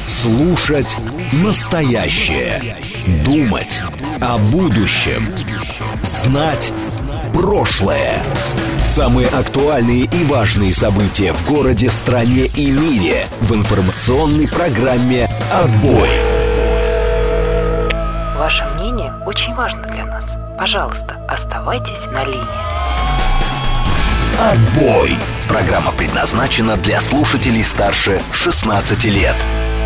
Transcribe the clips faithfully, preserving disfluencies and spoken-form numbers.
Слушать настоящее. Думать о будущем. Знать прошлое. Самые актуальные и важные события в городе, стране и мире в информационной программе «Отбой». Ваше мнение очень важно для нас. Пожалуйста, оставайтесь на линии. «Отбой». Программа предназначена для слушателей старше шестнадцати лет.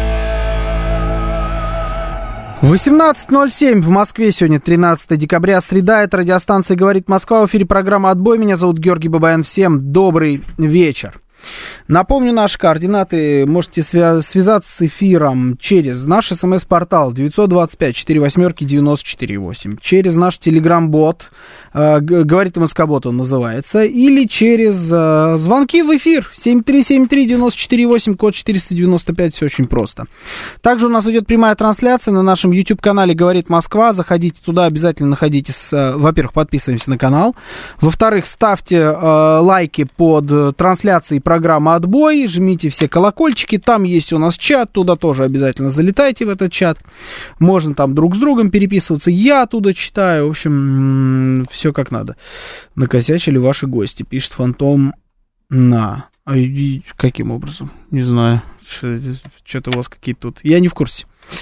восемнадцать ноль семь в Москве, сегодня тринадцатое декабря, среда, это радиостанция «Говорит Москва», в эфире программа «Отбой», меня зовут Георгий Бабаян, всем добрый вечер. Напомню наши координаты, можете свя- связаться с эфиром через наш смс-портал девятьсот двадцать пять сорок восемь девяносто четыре восемь, через наш телеграм-бот, э, «Говорит МСК-бот» он называется, или через э, звонки в эфир семь три семь три девять четыре восемь, код четыреста девяносто пять, все очень просто. Также у нас идет прямая трансляция на нашем YouTube-канале «Говорит Москва», заходите туда, обязательно находитесь, э, во-первых, подписываемся на канал, во-вторых, ставьте э, лайки под трансляцией программы «Отбой», жмите все колокольчики, там есть у нас чат, туда тоже обязательно залетайте в этот чат, можно там друг с другом переписываться, я оттуда читаю, в общем, все как надо. Накосячили ваши гости, пишет Фантом на... А, и, каким образом? Не знаю, что-то у вас какие-то тут, я не в курсе.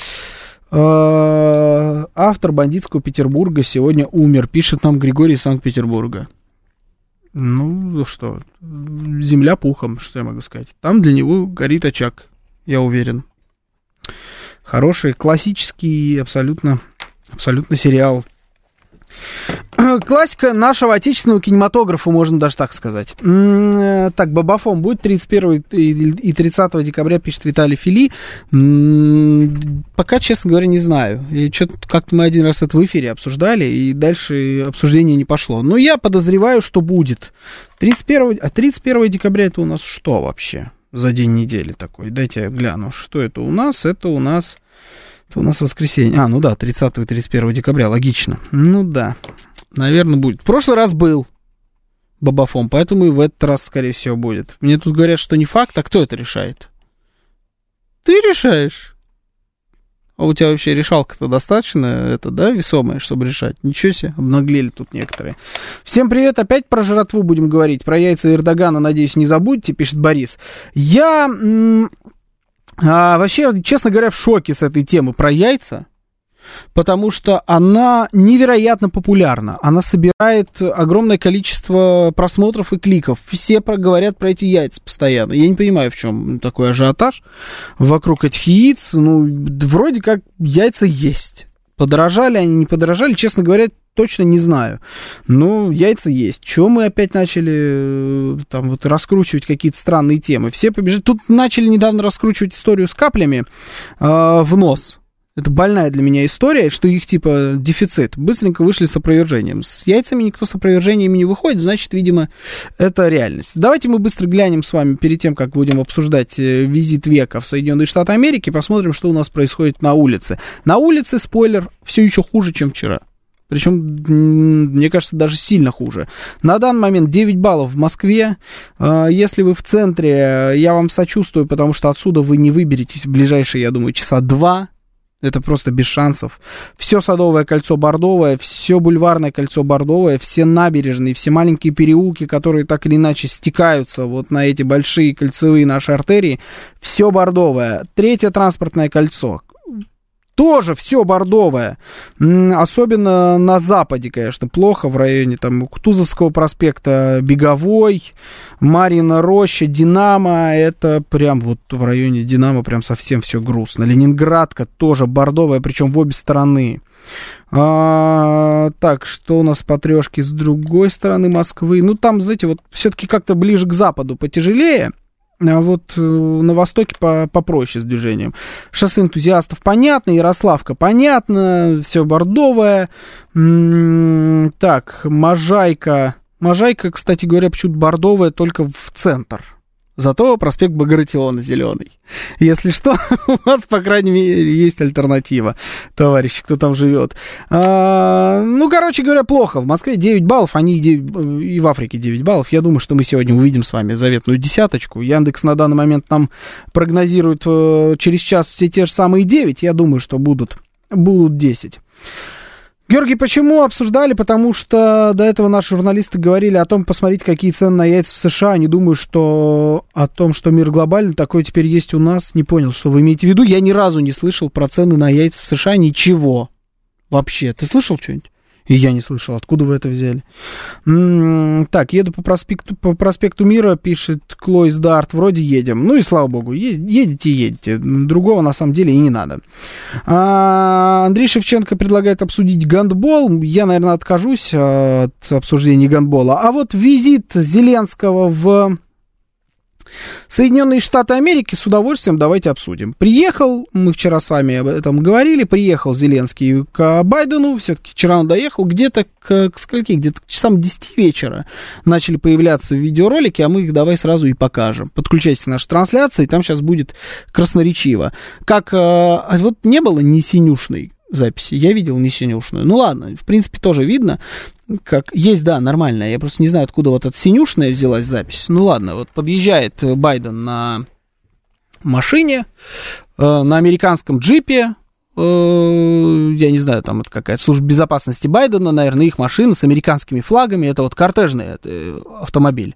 Автор «Бандитского Петербурга» сегодня умер, пишет нам Григорий из Санкт-Петербурга. Ну, что, земля пухом, что я могу сказать. Там для него горит очаг, я уверен. Хороший, классический, абсолютно, абсолютно сериал. Классика нашего отечественного кинематографа, можно даже так сказать. Так, Бабафон будет тридцать первого и тридцатого декабря, пишет Виталий Фили. Пока, честно говоря, не знаю. И что-то как-то мы один раз это в эфире обсуждали, и дальше обсуждение не пошло. Но я подозреваю, что будет. тридцать первого, а тридцать первого декабря это у нас что вообще за день недели такой? Дайте я гляну, что это у нас. Это у нас... Это у нас воскресенье. А, ну да, тридцатого и тридцать первого декабря, логично. Ну да, наверное, будет. В прошлый раз был Бабафон, поэтому и в этот раз, скорее всего, будет. Мне тут говорят, что не факт, а кто это решает? Ты решаешь? А у тебя вообще решалка-то достаточно, это, да, весомая, чтобы решать? Ничего себе, обнаглели тут некоторые. Всем привет, опять про жратву будем говорить. Про яйца Эрдогана, надеюсь, не забудьте, пишет Борис. Я... М- А, вообще, честно говоря, в шоке с этой темы про яйца, потому что она невероятно популярна. Она собирает огромное количество просмотров и кликов. Все про, говорят про эти яйца постоянно. Я не понимаю, в чем такой ажиотаж вокруг этих яиц. Ну, вроде как яйца есть. Подорожали они, не подорожали, честно говоря, точно не знаю. Но яйца есть. Чего мы опять начали там вот раскручивать какие-то странные темы? Все побежали. Тут начали недавно раскручивать историю с каплями э, в нос. Это больная для меня история, что их типа дефицит. Быстренько вышли с опровержением. С яйцами никто с опровержениями не выходит, значит, видимо, это реальность. Давайте мы быстро глянем с вами перед тем, как будем обсуждать визит века в Соединенные Штаты Америки, посмотрим, что у нас происходит на улице. На улице, спойлер, все еще хуже, чем вчера. Причем, мне кажется, даже сильно хуже. На данный момент девять баллов в Москве. Если вы в центре, я вам сочувствую, потому что отсюда вы не выберетесь в ближайшие, я думаю, часа два. Это просто без шансов. Все Садовое кольцо бордовое, все Бульварное кольцо бордовое, все набережные, все маленькие переулки, которые так или иначе стекаются вот на эти большие кольцевые наши артерии, все бордовое. Третье транспортное кольцо. Тоже все бордовое. Особенно на западе, конечно, плохо. В районе там Кутузовского проспекта, Беговой, Марьина Роща, Динамо. Это прям вот в районе Динамо прям совсем все грустно. Ленинградка тоже бордовая, причем в обе стороны. А, так, что у нас по трешке с другой стороны Москвы? Ну, там, знаете, вот все-таки как-то ближе к западу потяжелее. А вот на востоке по, попроще с движением. Шоссе энтузиастов понятно, Ярославка понятно, все бордовое. М-м, так, Можайка. Можайка, кстати говоря, почему-то бордовая только в центр. Зато проспект Багратиона зеленый. Если что, у вас, по крайней мере, есть альтернатива, товарищи, кто там живет. А, ну, короче говоря, плохо. В Москве девять баллов, они девять, и в Африке девять баллов. Я думаю, что мы сегодня увидим с вами заветную десяточку. Яндекс на данный момент нам прогнозирует э, через час все те же самые девять. Я думаю, что будут, будут десять. Георгий, почему обсуждали? Потому что до этого наши журналисты говорили о том, посмотрите, какие цены на яйца в США. Не думаю, что о том, что мир глобальный, такое теперь есть у нас. Не понял, что вы имеете в виду. Я ни разу не слышал про цены на яйца в США. Ничего. Вообще. Ты слышал что-нибудь? И я не слышал. Откуда вы это взяли? М-м, так, еду по проспекту, по проспекту Мира, пишет Клойс Дарт. Вроде едем. Ну и слава богу, едете, едете. Другого на самом деле и не надо. А, Андрей Шевченко предлагает обсудить гандбол. Я, наверное, откажусь от обсуждения гандбола. А вот визит Зеленского в Соединенные Штаты Америки с удовольствием давайте обсудим. Приехал, мы вчера с вами об этом говорили, приехал Зеленский к Байдену, все-таки вчера он доехал, где-то к, к скольки, где-то к часам десяти вечера начали появляться видеоролики, а мы их давай сразу и покажем. Подключайтесь к нашей трансляции, там сейчас будет красноречиво. Как, а вот не было ни синюшной записи, я видел не синюшную. Ну ладно, в принципе, тоже видно, как есть, да, нормальная. Я просто не знаю, откуда вот эта синюшная взялась запись. Ну ладно, вот подъезжает Байден на машине, э, на американском джипе, э, я не знаю, там это какая-то служба безопасности Байдена, наверное, их машина с американскими флагами, это вот кортежный это, автомобиль.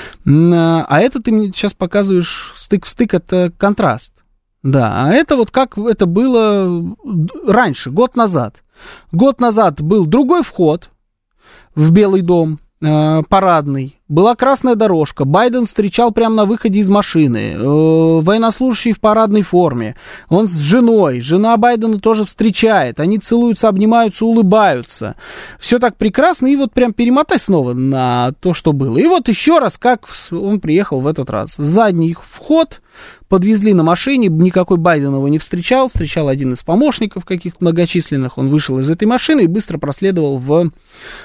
А это ты мне сейчас показываешь стык в стык, это контраст. Да, а это вот как это было раньше, год назад. Год назад был другой вход в Белый дом, э, парадный. Была красная дорожка. Байден встречал прямо на выходе из машины. Э, военнослужащий в парадной форме. Он с женой. Жена Байдена тоже встречает. Они целуются, обнимаются, улыбаются. Все так прекрасно. И вот прям перемотай снова на то, что было. И вот еще раз, как он приехал в этот раз. Задний вход. Подвезли на машине, никакой Байден его не встречал, встречал один из помощников каких-то многочисленных, он вышел из этой машины и быстро проследовал в, э,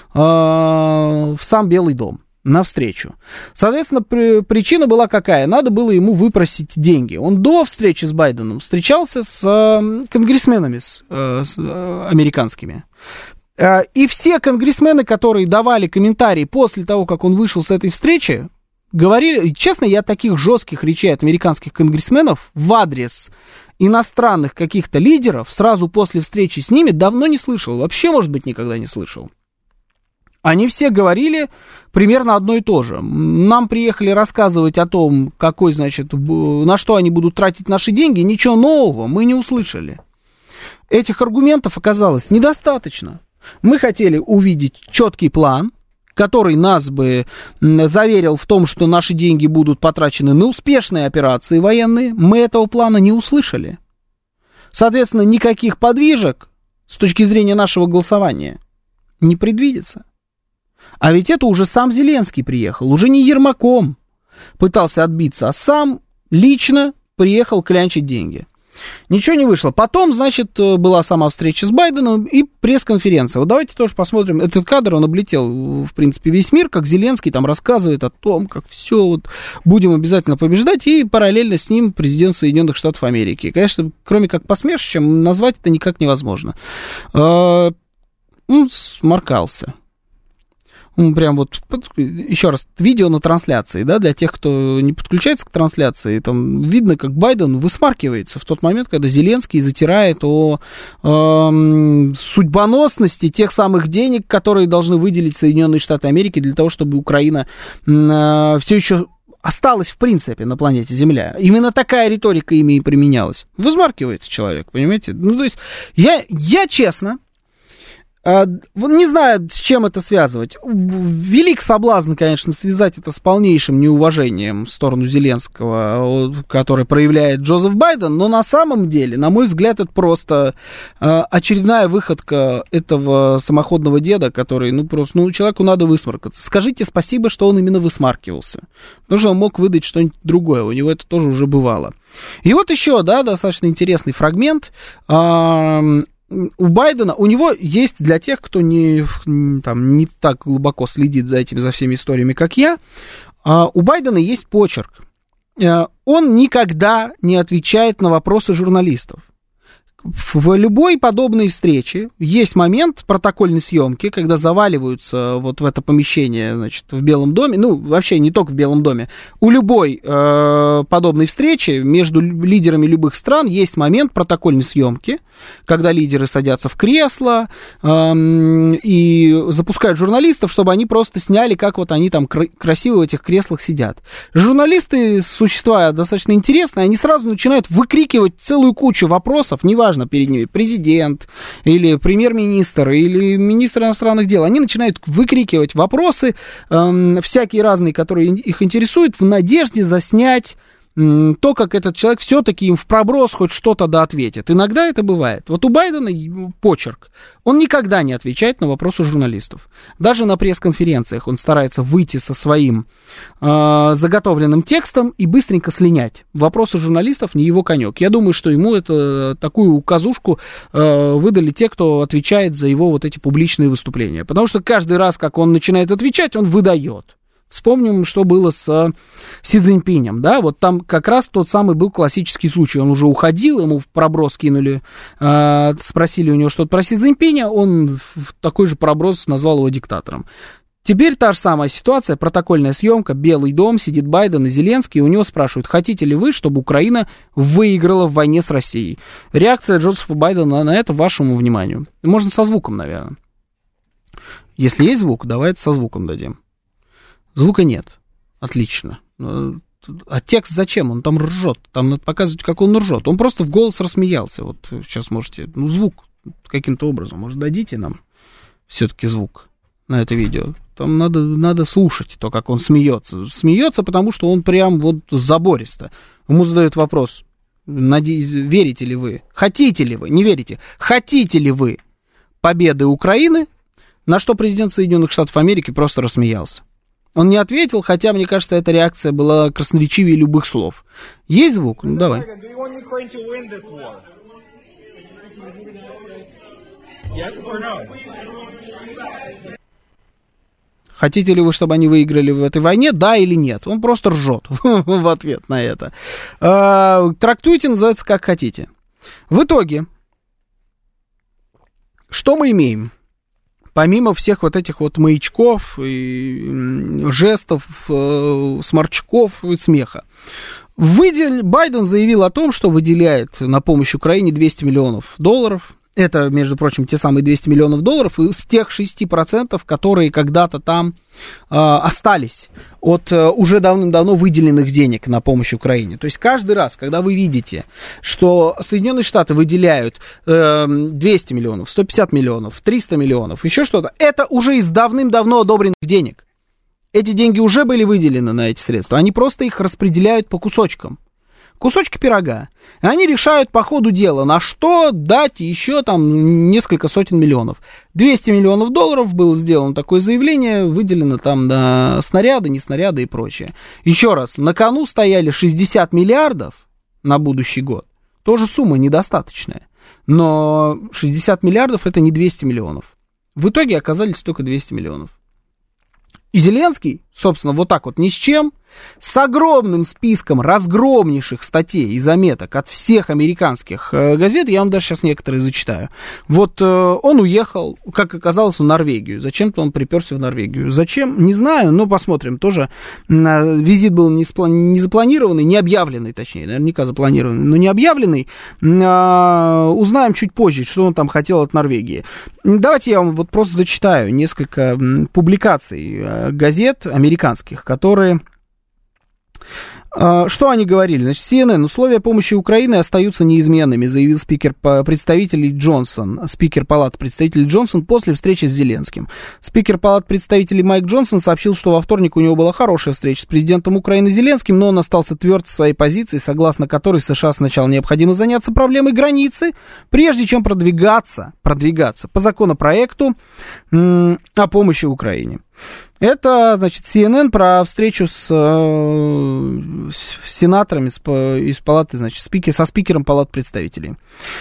в сам Белый дом навстречу. Соответственно, при, причина была какая? Надо было ему выпросить деньги. Он до встречи с Байденом встречался с э, конгрессменами с, э, с, э, американскими. Э, и все конгрессмены, которые давали комментарии после того, как он вышел с этой встречи, говорили, честно, я таких жестких речей от американских конгрессменов в адрес иностранных каких-то лидеров сразу после встречи с ними давно не слышал. Вообще, может быть, никогда не слышал. Они все говорили примерно одно и то же. Нам приехали рассказывать о том, какой, значит, на что они будут тратить наши деньги. Ничего нового мы не услышали. Этих аргументов оказалось недостаточно. Мы хотели увидеть четкий план, который нас бы заверил в том, что наши деньги будут потрачены на успешные операции военные. Мы этого плана не услышали. Соответственно, никаких подвижек с точки зрения нашего голосования не предвидится. А ведь это уже сам Зеленский приехал, уже не Ермаком пытался отбиться, а сам лично приехал клянчить деньги. Ничего не вышло. Потом, значит, была сама встреча с Байденом и пресс-конференция. Вот давайте тоже посмотрим. Этот кадр, он облетел, в принципе, весь мир, как Зеленский там рассказывает о том, как все, вот, будем обязательно побеждать, и параллельно с ним президент Соединенных Штатов Америки. Конечно, кроме как посмешищем, назвать это никак невозможно. Он сморкался. Он прям вот, еще раз, видео на трансляции, да, для тех, кто не подключается к трансляции, там видно, как Байден высмаркивается в тот момент, когда Зеленский затирает о э, судьбоносности тех самых денег, которые должны выделить Соединенные Штаты Америки для того, чтобы Украина э, все еще осталась, в принципе, на планете Земля. Именно такая риторика ими и применялась. Высмаркивается человек, понимаете? Ну, то есть, я, я честно... Не знаю, с чем это связывать. Велик соблазн, конечно, связать это с полнейшим неуважением в сторону Зеленского, который проявляет Джозеф Байден, но на самом деле, на мой взгляд, это просто очередная выходка этого самоходного деда, который, ну, просто, ну, человеку надо высморкаться. Скажите спасибо, что он именно высмаркивался, потому что он мог выдать что-нибудь другое, у него это тоже уже бывало. И вот еще, да, достаточно интересный фрагмент. У Байдена, у него есть, для тех, кто не, там, не так глубоко следит за этими, за всеми историями, как я, у Байдена есть почерк. он никогда не отвечает на вопросы журналистов. В любой подобной встрече есть момент протокольной съемки, когда заваливаются вот в это помещение, значит, в Белом доме, ну, вообще не только в Белом доме, у любой э, подобной встречи между лидерами любых стран есть момент протокольной съемки, когда лидеры садятся в кресло э, и запускают журналистов, чтобы они просто сняли, как вот они там кр- красиво в этих креслах сидят. Журналисты, существа достаточно интересные, они сразу начинают выкрикивать целую кучу вопросов, неважно, перед ними президент или премьер-министр или министр иностранных дел, они начинают выкрикивать вопросы э, всякие разные, которые их интересуют, в надежде заснять э, то, как этот человек все-таки им в проброс хоть что-то да ответит. Иногда это бывает. Вот у Байдена почерк. Он никогда не отвечает на вопросы журналистов. Даже на пресс-конференциях он старается выйти со своим э, заготовленным текстом и быстренько слинять. Вопросы журналистов не его конек. Я думаю, что ему это, такую указушку э, выдали те, кто отвечает за его вот эти публичные выступления. Потому что каждый раз, как он начинает отвечать, он выдает. Вспомним, что было с Си Цзиньпинем, да, вот там как раз тот самый был классический случай, он уже уходил, ему в проброс кинули, э, спросили у него что-то про Си Цзиньпиня, он в такой же проброс назвал его диктатором. Теперь та же самая ситуация, протокольная съемка, Белый дом, сидит Байден и Зеленский, и у него спрашивают, хотите ли вы, чтобы Украина выиграла в войне с Россией? Реакция Джозефа Байдена на это вашему вниманию. Можно со звуком, наверное. Если есть звук, давай это со звуком дадим. Звука нет. Отлично. А текст зачем? Он там ржет. Там надо показывать, как он ржет. Он просто в голос рассмеялся. Вот сейчас можете... Ну, звук каким-то образом. Может, дадите нам все-таки звук на это видео? Там надо, надо слушать то, как он смеется. Смеется, потому что он прям вот забористо. Ему задают вопрос. Надеюсь, верите ли вы? Хотите ли вы? Не верите. Хотите ли вы победы Украины? На что президент Соединенных Штатов Америки просто рассмеялся. Он не ответил, хотя, мне кажется, эта реакция была красноречивее любых слов. Есть звук? Ну, давай. Хотите ли вы, чтобы они выиграли в этой войне, да или нет? Он просто ржет в ответ на это. Трактуйте, называется, как хотите. В итоге, что мы имеем? Помимо всех вот этих вот маячков, и жестов, э, сморчков и смеха, выдел... Байден заявил о том, что выделяет на помощь Украине двести миллионов долларов. Это, между прочим, те самые двести миллионов долларов из тех шести процентов, которые когда-то там э, остались от э, уже давным-давно выделенных денег на помощь Украине. То есть каждый раз, когда вы видите, что Соединенные Штаты выделяют э, двести миллионов, сто пятьдесят миллионов, триста миллионов, еще что-то, это уже из давным-давно одобренных денег. Эти деньги уже были выделены на эти средства, они просто их распределяют по кусочкам. Кусочки пирога. И они решают по ходу дела, на что дать еще там несколько сотен миллионов. двести миллионов долларов было сделано такое заявление, выделено там на снаряды, не снаряды и прочее. Еще раз, на кону стояли шестьдесят миллиардов на будущий год. Тоже сумма недостаточная. Но шестьдесят миллиардов это не двести миллионов. В итоге оказались только двести миллионов. И Зеленский, собственно, вот так вот ни с чем, с огромным списком разгромнейших статей и заметок от всех американских э, газет, я вам даже сейчас некоторые зачитаю. Вот э, он уехал, как оказалось, в Норвегию. Зачем-то он приперся в Норвегию. Зачем? Не знаю, но посмотрим. Тоже э, визит был не, сплани- не запланированный, не объявленный, точнее, наверняка запланированный, но не объявленный. Э, узнаем чуть позже, что он там хотел от Норвегии. Давайте я вам вот просто зачитаю несколько э, публикаций э, газет американских, которые... Что они говорили? Значит, си эн эн. Условия помощи Украины остаются неизменными, заявил спикер представителей Джонсон, спикер Палаты представителей Джонсон после встречи с Зеленским. Спикер Палаты представителей Майк Джонсон сообщил, что во вторник у него была хорошая встреча с президентом Украины Зеленским, но он остался тверд в своей позиции, согласно которой США сначала необходимо заняться проблемой границы, прежде чем продвигаться, продвигаться по законопроекту м- о помощи Украине. Это, значит, си эн эн про встречу с э, с сенаторами, с, из палаты, значит, спикер, со спикером палат представителей.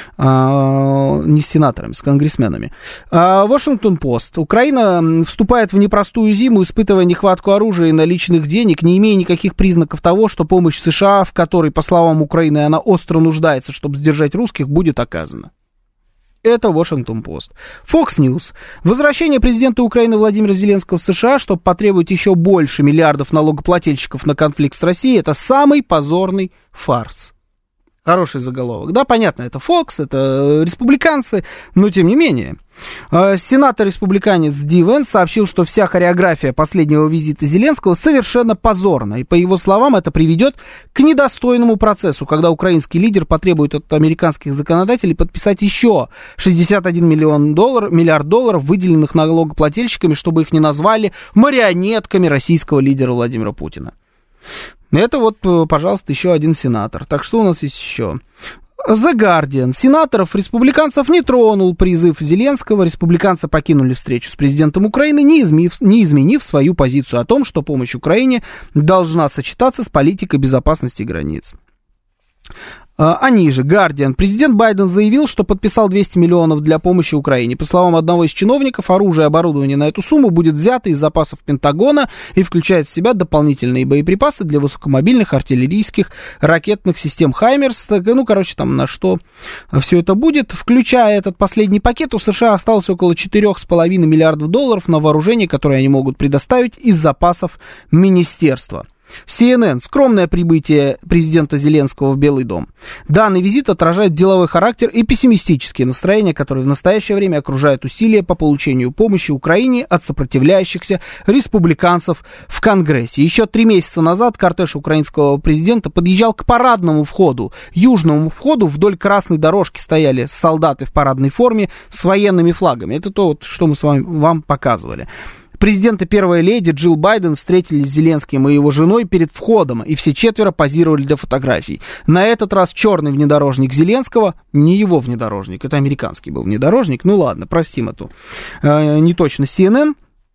А, не с сенаторами, с конгрессменами. Вашингтон-Пост. Украина вступает в непростую зиму, испытывая нехватку оружия и наличных денег, не имея никаких признаков того, что помощь США, в которой, по словам Украины, она остро нуждается, чтобы сдержать русских, будет оказана. Это Вашингтон-Пост. Fox News. Возвращение президента Украины Владимира Зеленского в США, чтобы потребовать еще больше миллиардов налогоплательщиков на конфликт с Россией, это самый позорный фарс. Хороший заголовок. Да, понятно, это Fox, это республиканцы, но тем не менее. Сенатор-республиканец Ди Венс сообщил, что вся хореография последнего визита Зеленского совершенно позорна. И, по его словам, это приведет к недостойному процессу, когда украинский лидер потребует от американских законодателей подписать еще шестьдесят один миллион долларов, миллиард долларов, выделенных налогоплательщиками, чтобы их не назвали марионетками российского лидера Владимира Путина. Это вот, пожалуйста, еще один сенатор. Так, что у нас есть еще? The Guardian. Сенаторов-республиканцев не тронул призыв Зеленского. Республиканцы покинули встречу с президентом Украины, не изменив, не изменив свою позицию о том, что помощь Украине должна сочетаться с политикой безопасности границ. А ниже, Guardian. Президент Байден заявил, что подписал двести миллионов для помощи Украине. По словам одного из чиновников, оружие и оборудование на эту сумму будет взято из запасов Пентагона и включает в себя дополнительные боеприпасы для высокомобильных артиллерийских ракетных систем «Хаймерс». Ну, короче, там на что все это будет. Включая этот последний пакет, у США осталось около четырех с половиной миллиардов долларов на вооружение, которое они могут предоставить из запасов министерства. си эн эн. Скромное прибытие президента Зеленского в Белый дом. Данный визит отражает деловой характер и пессимистические настроения, которые в настоящее время окружают усилия по получению помощи Украине от сопротивляющихся республиканцев в Конгрессе. Еще три месяца назад кортеж украинского президента подъезжал к парадному входу. Южному входу вдоль красной дорожки стояли солдаты в парадной форме с военными флагами. Это то, вот, что мы с вами вам показывали. Президент и первая леди Джилл Байден встретились с Зеленским и его женой перед входом, и все четверо позировали для фотографий. На этот раз черный внедорожник Зеленского, не его внедорожник, это американский был внедорожник, ну ладно, простим эту э, неточность си эн эн.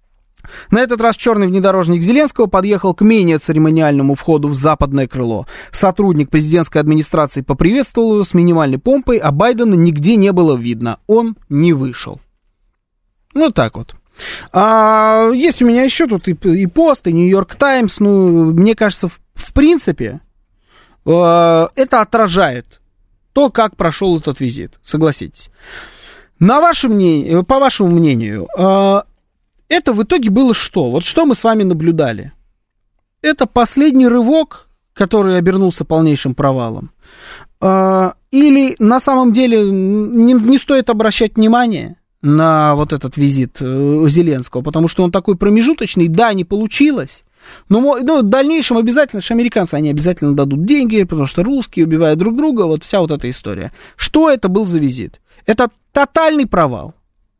На этот раз черный внедорожник Зеленского подъехал к менее церемониальному входу в западное крыло. Сотрудник президентской администрации поприветствовал его с минимальной помпой, а Байдена нигде не было видно, он не вышел. Ну так вот. А, есть у меня еще тут и, и Пост, и Нью-Йорк Таймс. Ну, мне кажется, в, в принципе, э, это отражает то, как прошел этот визит. Согласитесь. На ваше мнение, по вашему мнению, э, это в итоге было что? Вот что мы с вами наблюдали? Это последний рывок, который обернулся полнейшим провалом? Э, или на самом деле не, не стоит обращать внимание на вот этот визит Зеленского, потому что он такой промежуточный, да, не получилось, но ну, в дальнейшем обязательно, что американцы, они обязательно дадут деньги, потому что русские убивают друг друга, вот вся вот эта история. Что это был за визит? Это тотальный провал.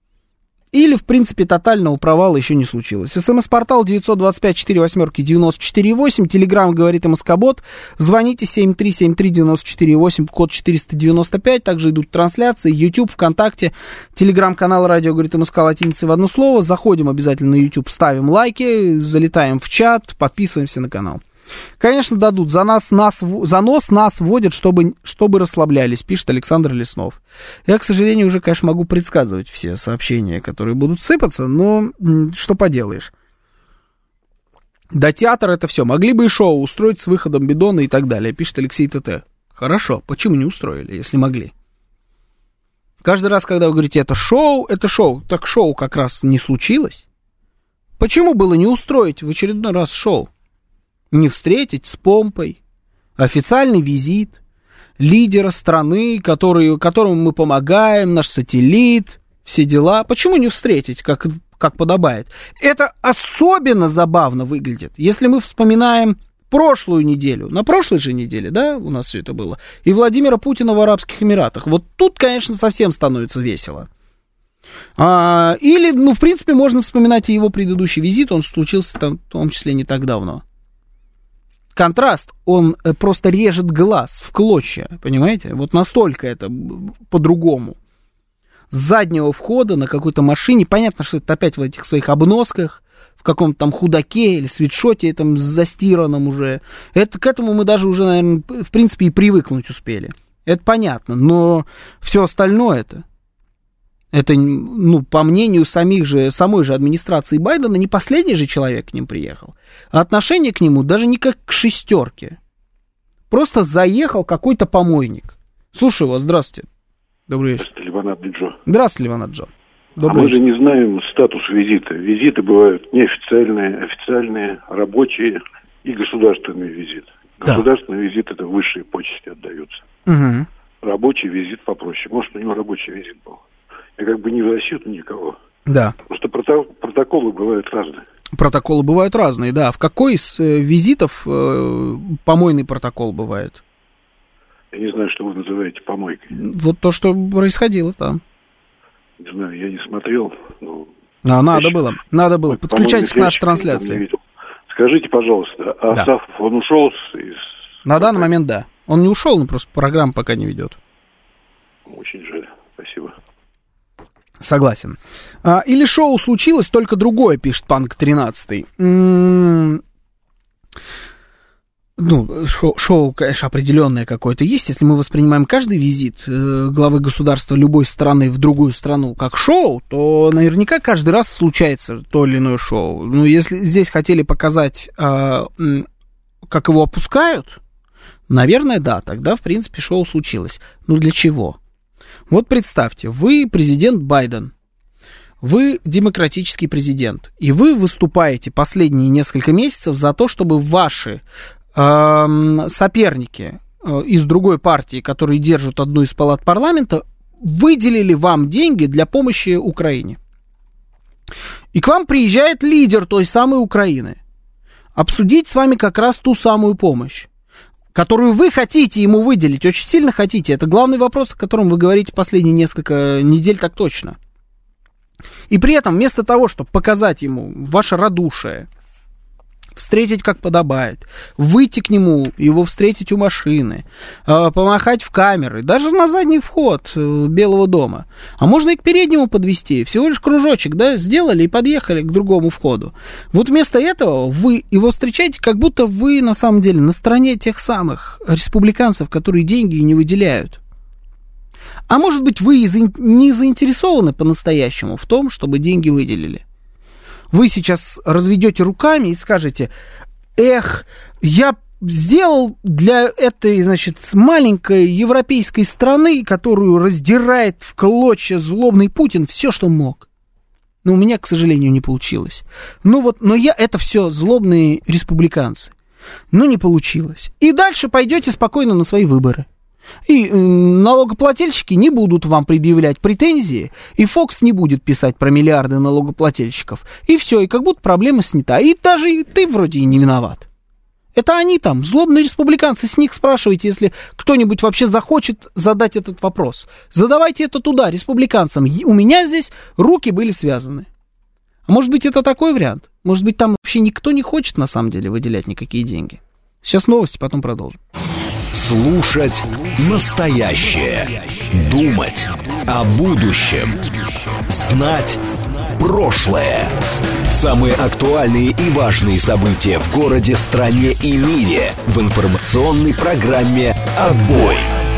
Или, в принципе, тотального провала еще не случилось. СМС-портал девять два пять четыре восемь девять четыре восемь. Телеграм говорит МСК-бот. Звоните семь три семь три девять четыре восемь, код четыреста девяносто пять. Также идут трансляции. YouTube, ВКонтакте. Телеграм-канал радио говорит МСК латиницей в одно слово. Заходим обязательно на YouTube, ставим лайки, залетаем в чат, подписываемся на канал. Конечно, дадут. За, нас, нас, за нос нас вводят, чтобы, чтобы расслаблялись, пишет Александр Леснов. Я, к сожалению, уже, конечно, могу предсказывать все сообщения, которые будут сыпаться, но что поделаешь. До театра это все. Могли бы и шоу устроить с выходом бидона и так далее, пишет Алексей ТТ. Хорошо, почему не устроили, если могли? Каждый раз, когда вы говорите, это шоу, это шоу, так шоу как раз не случилось. Почему было не устроить в очередной раз шоу? Не встретить с помпой, официальный визит лидера страны, который, которому мы помогаем, наш сателлит, все дела. Почему не встретить, как, как подобает? Это особенно забавно выглядит, если мы вспоминаем прошлую неделю, на прошлой же неделе, да, у нас все это было, и Владимира Путина в Арабских Эмиратах. Вот тут, конечно, совсем становится весело. А, или, ну, в принципе, можно вспоминать и его предыдущий визит, он случился там, в том числе не так давно. Контраст, он просто режет глаз в клочья, понимаете? Вот настолько это по-другому. С заднего входа на какой-то машине, понятно, что это опять в этих своих обносках, в каком-то там худаке или свитшоте там застиранном уже. Это, к этому мы даже уже, наверное, в принципе и привыкнуть успели. Это понятно, но все остальное-то, это, ну, по мнению самих же, самой же администрации Байдена, не последний же человек к ним приехал. А отношение к нему даже не как к шестерке. Просто заехал какой-то помойник. Слушаю вас, здравствуйте. Добрый вечер. Здравствуйте, Ливанат Биджо. Здравствуйте, Ливанат Джо. А мы же не знаем статус визита. Визиты бывают неофициальные, официальные, рабочие и государственные визиты. Государственный да. визит — это высшие почести отдаются. Угу. Рабочий визит попроще. Может, у него рабочий визит был. Я как бы не в защиту никого. Да. Просто прото- протоколы бывают разные. Протоколы бывают разные, да. В какой из э, визитов э, помойный протокол бывает? Я не знаю, что вы называете помойкой. Вот то, что происходило там. Не знаю, я не смотрел. Но... А, надо было, надо было. Подключайтесь к нашей трансляции. Скажите, пожалуйста, а да. Асафов, он ушел из... На данный момент, да. Он не ушел, но просто программа пока не ведет. Очень жаль. Спасибо. Согласен. А, или шоу случилось, только другое, пишет Панк тринадцатый. М-м- ну, шоу, шоу, конечно, определенное какое-то есть. Если мы воспринимаем каждый визит э, главы государства любой страны в другую страну как шоу, то наверняка каждый раз случается то или иное шоу. Ну, если здесь хотели показать, э, как его опускают, наверное, да, тогда, в принципе, шоу случилось. Ну, для чего? Вот представьте, вы президент Байден, вы демократический президент, и вы выступаете последние несколько месяцев за то, чтобы ваши э, соперники э, из другой партии, которые держат одну из палат парламента, выделили вам деньги для помощи Украине. И к вам приезжает лидер той самой Украины обсудить с вами как раз ту самую помощь, которую вы хотите ему выделить, очень сильно хотите. Это главный вопрос, о котором вы говорите последние несколько недель так точно. И при этом вместо того, чтобы показать ему ваше радушие, встретить как подобает, выйти к нему, его встретить у машины, помахать в камеры, даже на задний вход Белого дома. А можно и к переднему подвести, всего лишь кружочек, да, сделали и подъехали к другому входу. Вот вместо этого вы его встречаете, как будто вы на самом деле на стороне тех самых республиканцев, которые деньги не выделяют. А может быть, вы не заинтересованы по-настоящему в том, чтобы деньги выделили. Вы сейчас разведете руками и скажете: эх, я сделал для этой, значит, маленькой европейской страны, которую раздирает в клочья злобный Путин, все, что мог. Но у меня, к сожалению, не получилось. Ну вот, но я, это все злобные республиканцы. Но не получилось. И дальше пойдете спокойно на свои выборы. И э, налогоплательщики не будут вам предъявлять претензии, и Фокс не будет писать про миллиарды налогоплательщиков. И все, и как будто проблема снята. И даже и ты вроде и не виноват. Это они там, злобные республиканцы, с них спрашивайте, если кто-нибудь вообще захочет задать этот вопрос. Задавайте это туда, республиканцам. У меня здесь руки были связаны. А может быть, это такой вариант? Может быть, там вообще никто не хочет на самом деле выделять никакие деньги? Сейчас новости, потом продолжим. Слушать настоящее. Думать о будущем. Знать прошлое. Самые актуальные и важные события в городе, стране и мире в информационной программе «Отбой».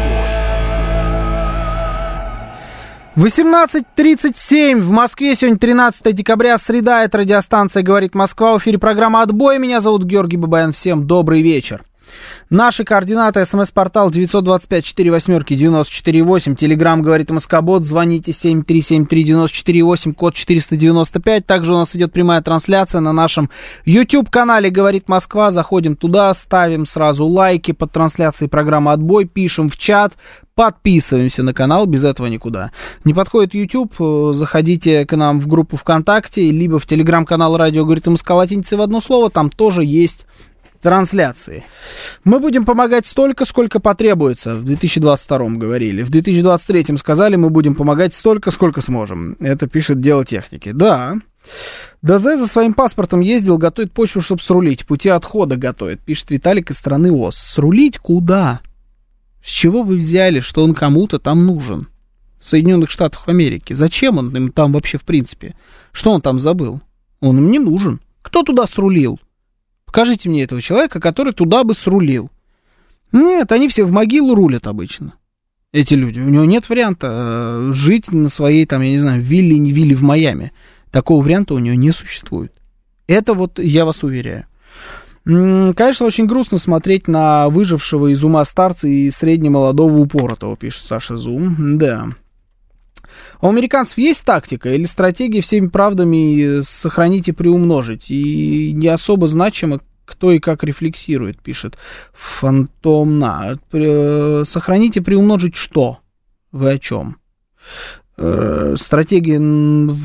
восемнадцать тридцать семь в Москве. Сегодня тринадцатое декабря, среда. Это радиостанция «Говорит Москва». В эфире программа «Отбой». Меня зовут Георгий Бабаян. Всем добрый вечер. Наши координаты: смс-портал девять два пять четыре восемь девять четыре восемь, телеграм «Говорит Москобот», звоните семь три семь три девять четыре восемь, код четыреста девяносто пять. Также у нас идет прямая трансляция на нашем YouTube-канале «Говорит Москва». Заходим туда, ставим сразу лайки под трансляцией программы «Отбой», пишем в чат, подписываемся на канал, без этого никуда. Не подходит YouTube, заходите к нам в группу ВКонтакте, либо в телеграм-канал «Радио Говорит Москва» латиницей в одно слово, там тоже есть трансляции. Мы будем помогать столько, сколько потребуется. В две тысячи двадцать втором говорили. В две тысячи двадцать третьем сказали, мы будем помогать столько, сколько сможем. Это пишет «Дело техники». Да. ДЗ за своим паспортом ездил, готовит почву, чтобы срулить. Пути отхода готовит, пишет Виталик из страны ОС. Срулить куда? С чего вы взяли, что он кому-то там нужен? В Соединенных Штатах Америки. Зачем он им там вообще в принципе? Что он там забыл? Он им не нужен. Кто туда срулил? Покажите мне этого человека, который туда бы срулил. Нет, они все в могилу рулят обычно. Эти люди. У него нет варианта э, жить на своей, там, я не знаю, вилле, не вилле в Майами. Такого варианта у него не существует. Это вот я вас уверяю. М-м, конечно, очень грустно смотреть на выжившего из ума старца и среднемолодого упоротого, пишет Саша Зум. Да. У американцев есть тактика или стратегия всеми правдами сохранить и приумножить? И не особо значимо, кто и как рефлексирует, пишет Фантомна. Сохранить и приумножить что? Вы о чем? Стратегия, ну,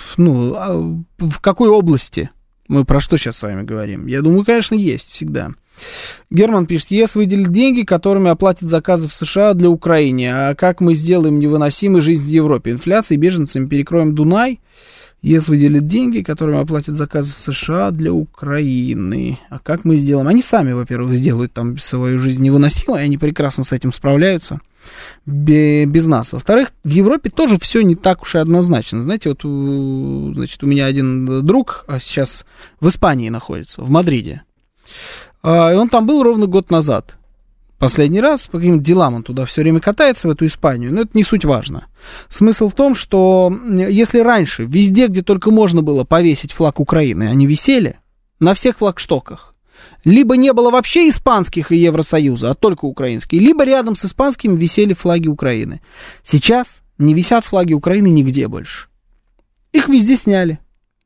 в какой области? Мы про что сейчас с вами говорим? Я думаю, конечно, есть всегда. Герман пишет, ЕС выделит деньги, которыми оплатит заказы в США для Украины. А как мы сделаем невыносимой жизнь в Европе? Инфляцией, беженцами перекроем Дунай? ЕС выделит деньги, которыми оплатит заказы в США для Украины. А как мы сделаем? Они сами, во-первых, сделают там свою жизнь невыносимой, они прекрасно с этим справляются без нас. Во-вторых, в Европе тоже все не так уж и однозначно. Знаете, вот, значит, у меня один друг сейчас в Испании находится, в Мадриде. И он там был ровно год назад. Последний раз, по каким-то делам он туда все время катается, в эту Испанию, но это не суть важно. Смысл в том, что если раньше везде, где только можно было повесить флаг Украины, они висели на всех флагштоках, либо не было вообще испанских и Евросоюза, а только украинские, либо рядом с испанскими висели флаги Украины. Сейчас не висят флаги Украины нигде больше. Их везде сняли.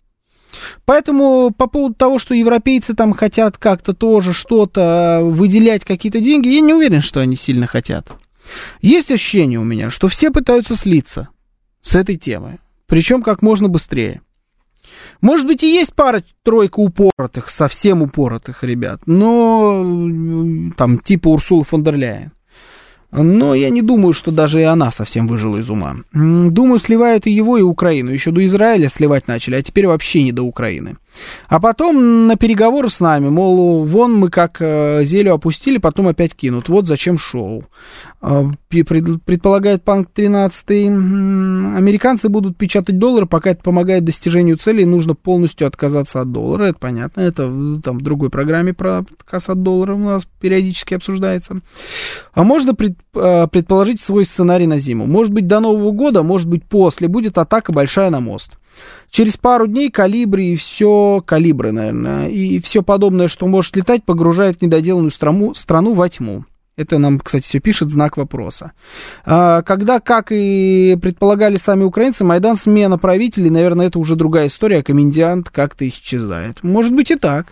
Поэтому по поводу того, что европейцы там хотят как-то тоже что-то выделять, какие-то деньги, я не уверен, что они сильно хотят. Есть ощущение у меня, что все пытаются слиться с этой темой, причем как можно быстрее. Может быть, и есть пара-тройка упоротых, совсем упоротых ребят, но там типа Урсула фон дер Ляйен. Но я не думаю, что даже и она совсем выжила из ума. Думаю, сливают и его, и Украину. Еще до Израиля сливать начали, а теперь вообще не до Украины. А потом на переговоры с нами, мол, вон мы как зелю опустили, потом опять кинут. Вот зачем шоу. Предполагает Панк тринадцатый. Американцы будут печатать доллары, пока это помогает достижению цели, нужно полностью отказаться от доллара. Это понятно. Это там в другой программе про отказ от доллара у нас периодически обсуждается. А можно пред, предположить свой сценарий на зиму. Может быть, до Нового года, может быть, после будет атака большая на мост. Через пару дней калибры и все, калибры, наверное, и все подобное, что может летать, погружает недоделанную страну, страну во тьму. Это нам, кстати, все пишет знак вопроса. А, когда, как и предполагали сами украинцы, Майдан смена правителей, наверное, это уже другая история, а комендант как-то исчезает. Может быть и так.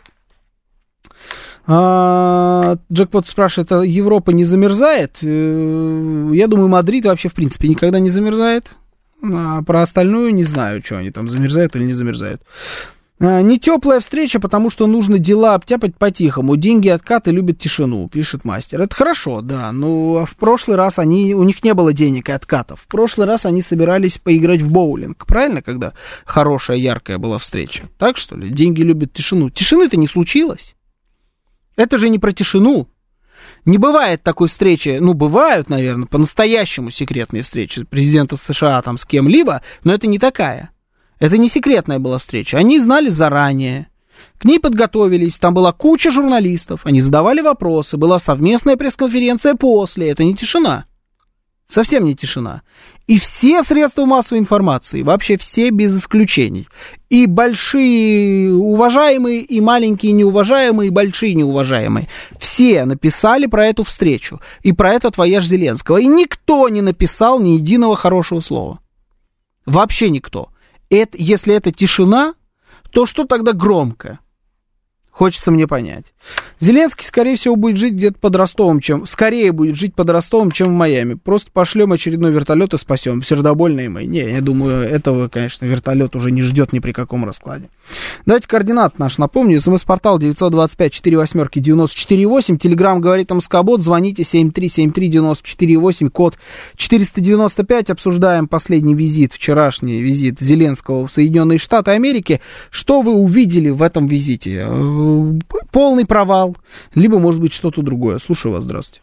А, Джекпот спрашивает, а Европа не замерзает? Я думаю, Мадрид вообще, в принципе, никогда не замерзает. А про остальную не знаю, что они там замерзают или не замерзают. А, не теплая встреча, потому что нужно дела обтяпать по-тихому. Деньги, откаты, любят тишину, пишет мастер. Это хорошо, да, но в прошлый раз они, у них не было денег и откатов. В прошлый раз они собирались поиграть в боулинг, правильно, когда хорошая, яркая была встреча? Так, что ли? Деньги любят тишину. Тишины-то не случилось. Это же не про тишину. Не бывает такой встречи, ну, бывают, наверное, по-настоящему секретные встречи президента США там с кем-либо, но это не такая. Это не секретная была встреча. Они знали заранее, к ней подготовились, там была куча журналистов, они задавали вопросы, была совместная пресс-конференция после, это не тишина. Совсем не тишина. И все средства массовой информации, вообще все без исключений, и большие уважаемые, и маленькие неуважаемые, и большие неуважаемые, все написали про эту встречу, и про этот вояж Зеленского, и никто не написал ни единого хорошего слова. Вообще никто. Это, если это тишина, то что тогда громко? Хочется мне понять. Зеленский, скорее всего, будет жить где-то под Ростовом, чем... Скорее будет жить под Ростовом, чем в Майами. Просто пошлем очередной вертолет и спасем. Сердобольные мы. Не, я думаю, этого, конечно, вертолет уже не ждет ни при каком раскладе. Давайте координат наш напомню. СМС-портал девять два пять четыре восемь девять четыре восемь. Телеграм говорит МСК-бот. Звоните семь три семь три девять четыре восемь, код четыреста девяносто пять. Обсуждаем последний визит, вчерашний визит Зеленского в Соединенные Штаты Америки. Что вы увидели в этом визите? Полный провал, либо, может быть, что-то другое. Слушаю вас, здравствуйте.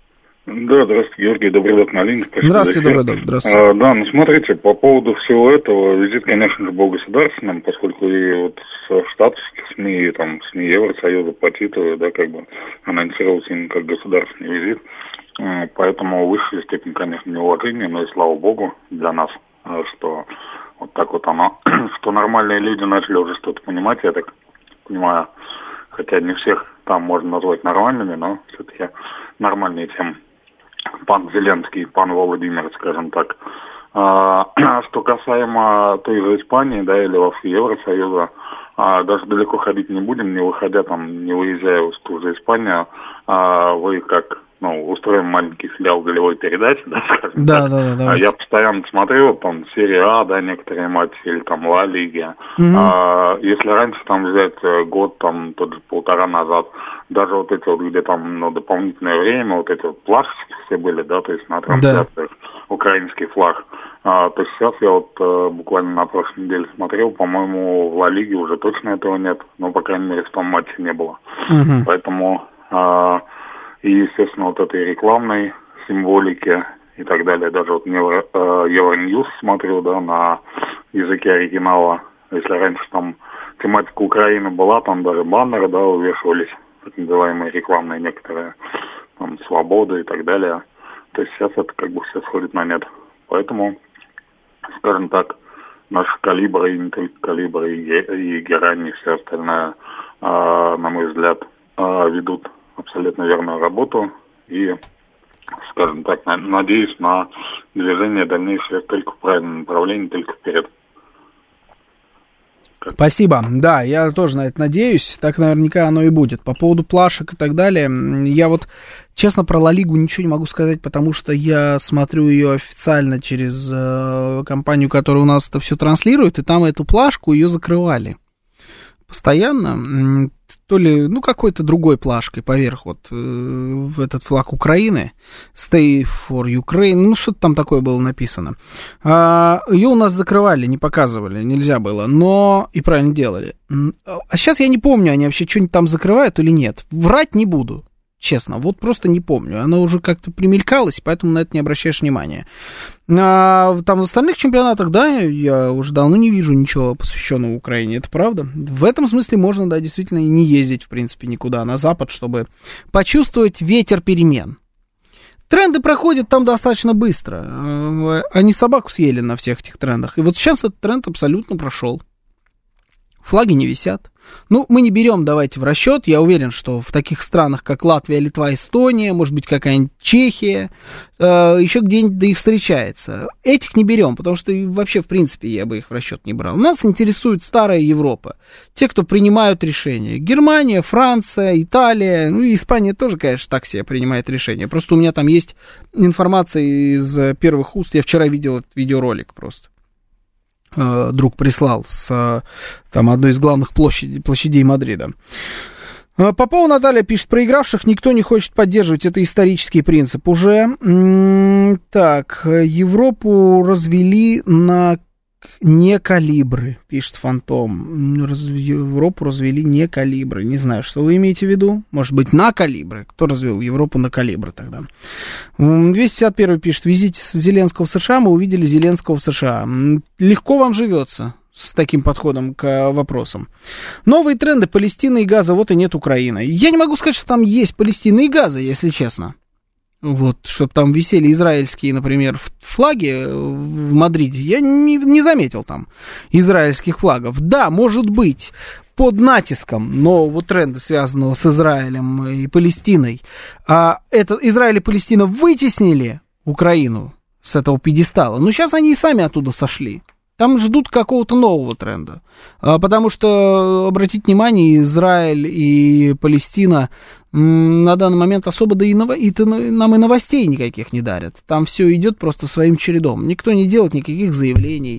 Да, здравствуйте, Георгий, добрый док на линии. Здравствуйте, добрый док, здравствуйте. А, да, ну смотрите, по поводу всего этого, визит, конечно же, был государственным, поскольку и вот со штатовских СМИ, там, СМИ Евросоюза по титулу, да, как бы анонсировался именно как государственный визит, а, поэтому в высшей степени, конечно, неуважение, но и слава богу для нас, что вот так вот оно, что нормальные люди начали уже что-то понимать, я так понимаю, хотя не всех там можно назвать нормальными, но все-таки нормальные темы. Пан Зеленский, пан Владимир, скажем так. А, что касаемо той же Испании, да, или вообще Евросоюза, а, даже далеко ходить не будем, не выходя там, не выезжая в ту же Испанию, а, вы как, ну, устроим маленький филиал голевой передачи, да, скажем да, так. Да, да, да. Я постоянно смотрю, там, серия А, да, некоторые матчи, или там Ла Лиги. Mm-hmm. А, если раньше там взять год, там, тот же полтора назад, даже вот эти вот, где там, ну, дополнительное время, вот эти вот плашечки все были, да, то есть на трансляциях, да. Украинский флаг. А, то есть сейчас я вот а, буквально на прошлой неделе смотрел, по-моему, в Ла Лиге уже точно этого нет, но, по крайней мере, в том матче не было. Mm-hmm. Поэтому, а, и, естественно, вот этой рекламной символики и так далее, даже вот Евро, а, Евроньюз смотрел, да, на языке оригинала. Если раньше там тематика Украины была, там даже баннеры, да, увешивались, так называемые рекламные некоторые, там, свободы и так далее. То есть сейчас это как бы все сходит на нет. Поэтому, скажем так, наши калибры, и не только калибры, и, и герани, и все остальное, а, на мой взгляд, а, ведут абсолютно верную работу. И, скажем так, на, надеюсь на движение дальнейшее только в правильном направлении, только вперед. Спасибо. Да, я тоже на это надеюсь. Так наверняка оно и будет. По поводу плашек и так далее, я вот, честно, про Ла Лигу ничего не могу сказать, потому что я смотрю ее официально через э, компанию, которая у нас это все транслирует, и там эту плашку ее закрывали постоянно, то ли, ну, какой-то другой плашкой поверх вот э, в этот флаг Украины, Stay for Ukraine, ну, что-то там такое было написано. А, ее у нас закрывали, не показывали, нельзя было, но и правильно делали. А сейчас я не помню, они вообще что-нибудь там закрывают или нет. Врать не буду, честно, вот просто не помню. Она уже как-то примелькалась, поэтому на это не обращаешь внимания. А там в остальных чемпионатах, да, я уже давно не вижу ничего посвященного Украине, это правда. В этом смысле можно, да, действительно и не ездить, в принципе, никуда на Запад, чтобы почувствовать ветер перемен. Тренды проходят там достаточно быстро. Они собаку съели на всех этих трендах. И вот сейчас этот тренд абсолютно прошел. Флаги не висят. Ну, мы не берем, давайте, в расчет. Я уверен, что в таких странах, как Латвия, Литва, Эстония, может быть, какая-нибудь Чехия, э, еще где-нибудь да и встречается. Этих не берем, потому что вообще, в принципе, я бы их в расчет не брал. Нас интересует старая Европа. Те, кто принимают решения. Германия, Франция, Италия, ну и Испания тоже, конечно, так себе принимает решения. Просто у меня там есть информация из первых уст. Я вчера видел этот видеоролик просто. Друг прислал с там, одной из главных площадей, площадей Мадрида. Попова Наталья пишет: проигравших никто не хочет поддерживать, это исторический принцип. Уже так, Европу развели на не калибры, пишет Фантом. Раз, Европу развели не калибры. Не знаю, что вы имеете в виду. Может быть, на калибры. Кто развел Европу на калибры тогда? двести пятьдесят один пишет: визите Зеленского в США, мы увидели Зеленского в США. Легко вам живется с таким подходом к вопросам. Новые тренды Палестины и Газа, вот и нет Украины. Я не могу сказать, что там есть Палестина и Газа, если честно. Вот, чтобы там висели израильские, например, флаги в Мадриде, я не, не заметил там израильских флагов. Да, может быть, под натиском нового тренда, связанного с Израилем и Палестиной, а это Израиль и Палестина вытеснили Украину с этого пьедестала, но сейчас они и сами оттуда сошли. Там ждут какого-то нового тренда. Потому что, обратите внимание, Израиль и Палестина на данный момент особо да и, ново... и нам и новостей никаких не дарят. Там все идет просто своим чередом. Никто не делает никаких заявлений.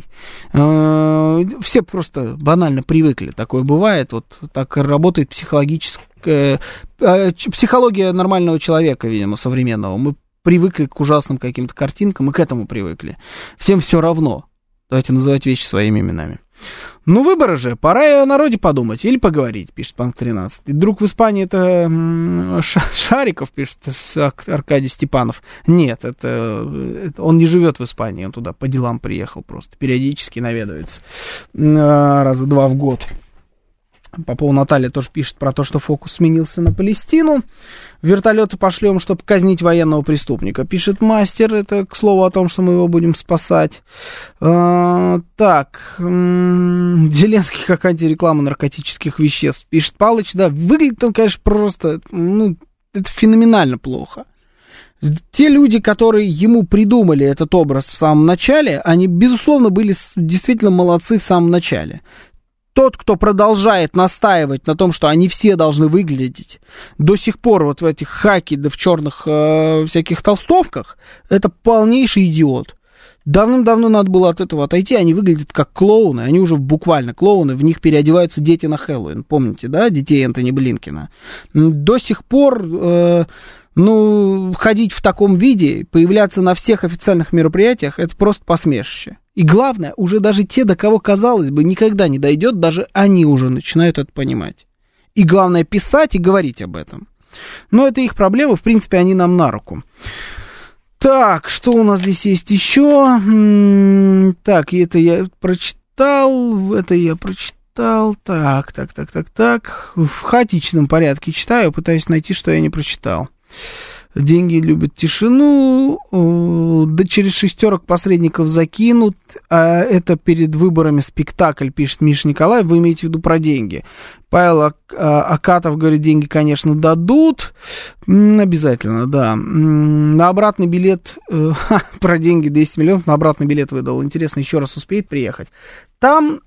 Все просто банально привыкли. Такое бывает. Вот так работает психологическая... психология нормального человека, видимо, современного. Мы привыкли к ужасным каким-то картинкам, мы к этому привыкли. Всем все равно. Давайте называть вещи своими именами. Ну, выборы же, пора и о народе подумать или поговорить, пишет Панк тринадцать. И друг в Испании это Шариков, пишет Аркадий Степанов. Нет, это, это он не живет в Испании, он туда по делам приехал просто, периодически наведывается раза два в год. Попова Наталья тоже пишет про то, что фокус сменился на Палестину. Вертолеты пошлем, чтобы казнить военного преступника. Пишет Мастер. Это, к слову, о том, что мы его будем спасать. А, так. М-м, Зеленский как антиреклама наркотических веществ. Пишет Палыч. Да, выглядит он, конечно, просто... Ну, это феноменально плохо. Те люди, которые ему придумали этот образ в самом начале, они, безусловно, были действительно молодцы в самом начале. Тот, кто продолжает настаивать на том, что они все должны выглядеть до сих пор вот в этих хаки, да в черных э, всяких толстовках, это полнейший идиот. Давным-давно надо было от этого отойти, они выглядят как клоуны, они уже буквально клоуны, в них переодеваются дети на Хэллоуин, помните, да, детей Энтони Блинкина. До сих пор, э, ну, ходить в таком виде, появляться на всех официальных мероприятиях, это просто посмешище. И главное, уже даже те, до кого, казалось бы, никогда не дойдет, даже они уже начинают это понимать. И главное, писать и говорить об этом. Но это их проблемы, в принципе, они нам на руку. Так, что у нас здесь есть еще? Так, это я прочитал, это я прочитал. Так, так, так, так, так. В хаотичном порядке читаю, пытаюсь найти, что я не прочитал. Деньги любят тишину, да через шестерок посредников закинут, а это перед выборами спектакль, пишет Миша Николаев, вы имеете в виду про деньги. Павел Акатов говорит, деньги, конечно, дадут, обязательно, да. На обратный билет, про деньги двести миллионов, на обратный билет выдал, интересно, еще раз успеет приехать. Там...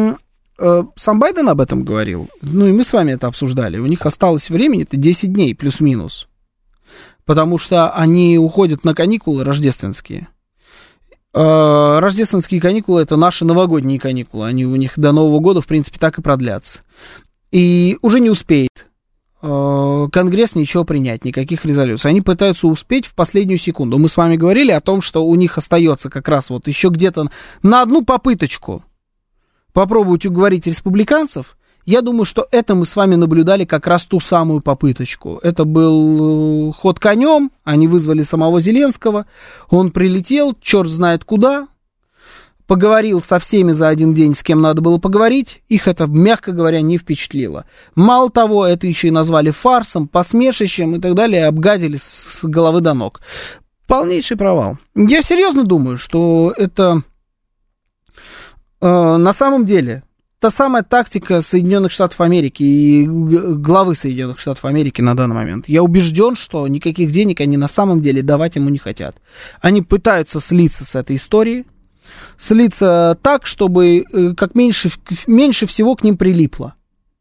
Сам Байден об этом говорил, ну и мы с вами это обсуждали, у них осталось времени, это десять дней плюс-минус. Потому что они уходят на каникулы рождественские. Рождественские каникулы — это наши новогодние каникулы. Они у них до Нового года, в принципе, так и продлятся. И уже не успеет Конгресс ничего принять, никаких резолюций. Они пытаются успеть в последнюю секунду. Мы с вами говорили о том, что у них остается как раз вот еще где-то на одну попыточку попробовать уговорить республиканцев. Я думаю, что это мы с вами наблюдали как раз ту самую попыточку. Это был ход конем, они вызвали самого Зеленского, он прилетел, черт знает куда, поговорил со всеми за один день, с кем надо было поговорить, их это, мягко говоря, не впечатлило. Мало того, это еще и назвали фарсом, посмешищем и так далее, обгадили с головы до ног. Полнейший провал. Я серьезно думаю, что это э, на самом деле... Та самая тактика Соединенных Штатов Америки и главы Соединенных Штатов Америки на данный момент. Я убежден, что никаких денег они на самом деле давать ему не хотят. Они пытаются слиться с этой историей, слиться так, чтобы как меньше, меньше всего к ним прилипло.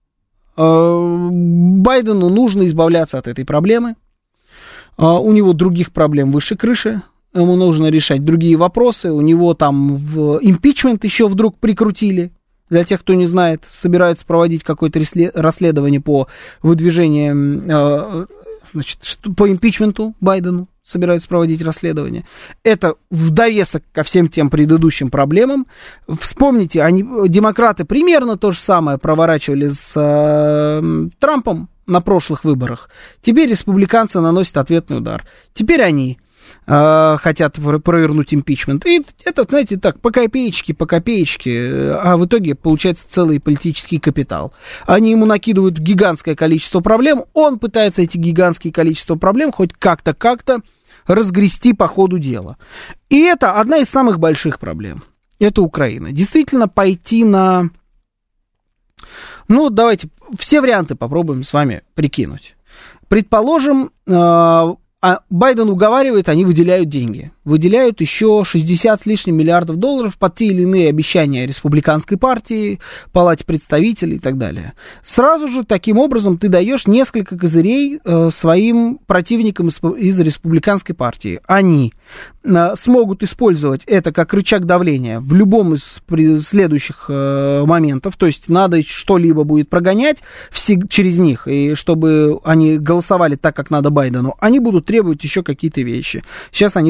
Байдену нужно избавляться от этой проблемы. У него других проблем выше крыши. Ему нужно решать другие вопросы. У него там в импичмент еще вдруг прикрутили. Для тех, кто не знает, собираются проводить какое-то расследование по выдвижению, значит, по импичменту Байдену, собираются проводить расследование. Это в довесок ко всем тем предыдущим проблемам. Вспомните, они, демократы примерно то же самое проворачивали с э, Трампом на прошлых выборах. Теперь республиканцы наносят ответный удар. Теперь они... хотят провернуть импичмент. И это, знаете, так, по копеечке, по копеечке, а в итоге получается целый политический капитал. Они ему накидывают гигантское количество проблем, он пытается эти гигантские количество проблем хоть как-то, как-то разгрести по ходу дела. И это одна из самых больших проблем. Это Украина. Действительно пойти на... Ну, давайте все варианты попробуем с вами прикинуть. Предположим, А Байден уговаривает, они выделяют деньги. Выделяют еще шестьдесят с лишним миллиардов долларов под те или иные обещания республиканской партии, палате представителей и так далее. Сразу же таким образом ты даешь несколько козырей э, своим противникам из, из республиканской партии. Они э, смогут использовать это как рычаг давления в любом из следующих э, моментов. То есть надо что-либо будет прогонять все, через них, и чтобы они голосовали так, как надо Байдену. Они будут требовать еще какие-то вещи. Сейчас они требуют